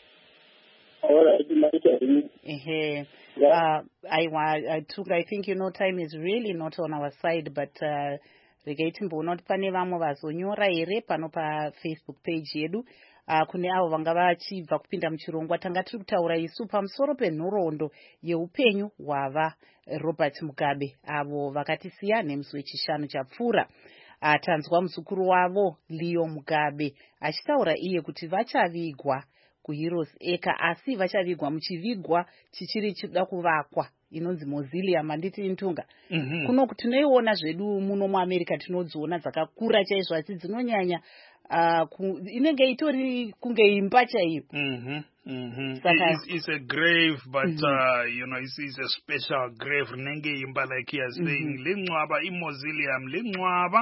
I think time is really not on our side, but regai timboona kuti pane vamwe vazonyora here pano Facebook page yedu. Kune avo vanga vachibva kupinda muchirongwa, tanga tiri kutaura isu pamusoro penhoroondo yeupenyu hwava Robert Mugabe, avo vakatisiya nemusi wechishanu chapfuura. Tanzwa muzukuru wavo Leo Mugabe achitaura iye kuti vachavigwa kuHeroes Eka, asi vachavigwa muchivigwa chichiri chida kuvakwa inonzi mausoleum, handiti Ntunga. Kuno kuti tinoiona zvedu muno muAmerica tinodziona dzakakura chaizvo, asi dzinonyanya inenge itori kunge imba chaiyo. It's a grave, but it's a special grave. Nenge imba, like he is saying, lingcwaba imausoleum lingcwaba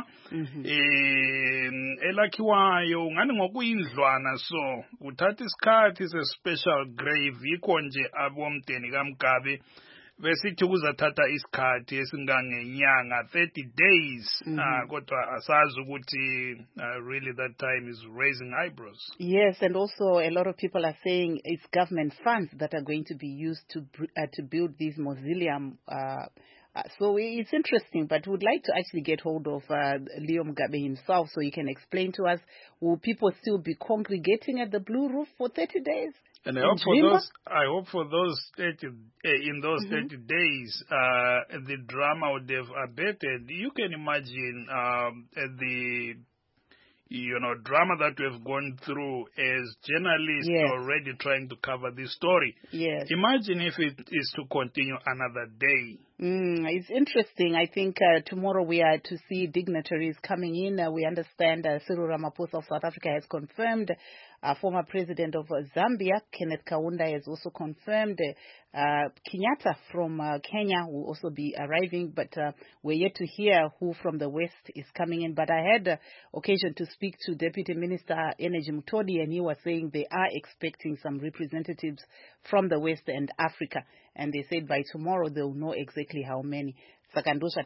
elakhiwayo ngani ngokuyindlwana, so uthatha isikhathi, is a special grave. Yikho nje abomdeni kaMugabe besithi kuzathatha isikhathi esingangenyanga 30 days, kodwa asazi ukuthi really that time is raising eyebrows. Yes, and also a lot of people are saying it's government funds that are going to be used to build this mausoleum. So it's interesting, but we'd like to actually get hold of Leo Mugabe himself so he can explain to us, will people still be congregating at the Blue Roof for 30 days? And I hope for those 30 in those 30 days, the drama would have abated. You can imagine the drama that we have gone through as journalists already trying to cover this story. Yes. Imagine if it is to continue another day. It's interesting. I think tomorrow we are to see dignitaries coming in. We understand Cyril Ramaphosa of South Africa has confirmed. Former president of Zambia, Kenneth Kaunda, has also confirmed. Kenyatta from Kenya will also be arriving, but we're yet to hear who from the West is coming in. But I had occasion to speak to Deputy Minister Energy Mutodi, and he was saying they are expecting some representatives from the West and Africa. And they said by tomorrow they will know exactly how many. At least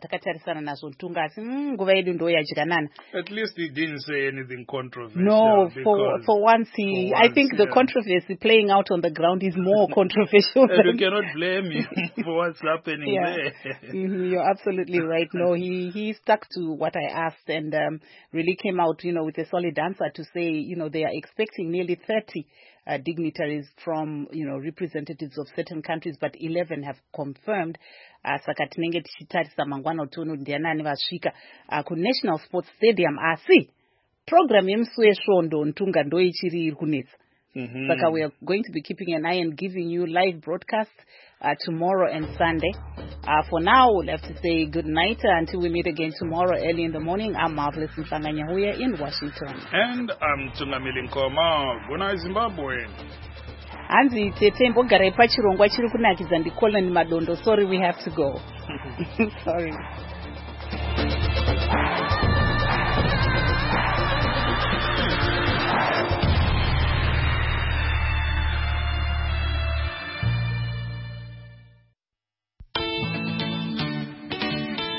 he didn't say anything controversial. No, for once I think the controversy playing out on the ground is more controversial. And you cannot blame him for what's happening there. You're absolutely right. No, he stuck to what I asked and really came out, with a solid answer to say, they are expecting nearly 30 dignitaries from, representatives of certain countries, but 11 have confirmed. Saka tinenge tichitarisa mangwana utono ndianani vasvika ku National Sports Stadium, asi program yemusi wesvondo ntunga ndo ichiri iri kunetsa. Saka we are going to be keeping an eye and giving you live broadcasts tomorrow and Sunday. For now, we'll have to say good night until we meet again tomorrow early in the morning. I'm Marvelous Msanganyahuya in Washington. And I'm Tungamili Nkoma. Good night, Zimbabwe. Anzi tetembo garai pachirongwa chiri kunakidza ndikolani madondo. Sorry, we have to go. Sorry.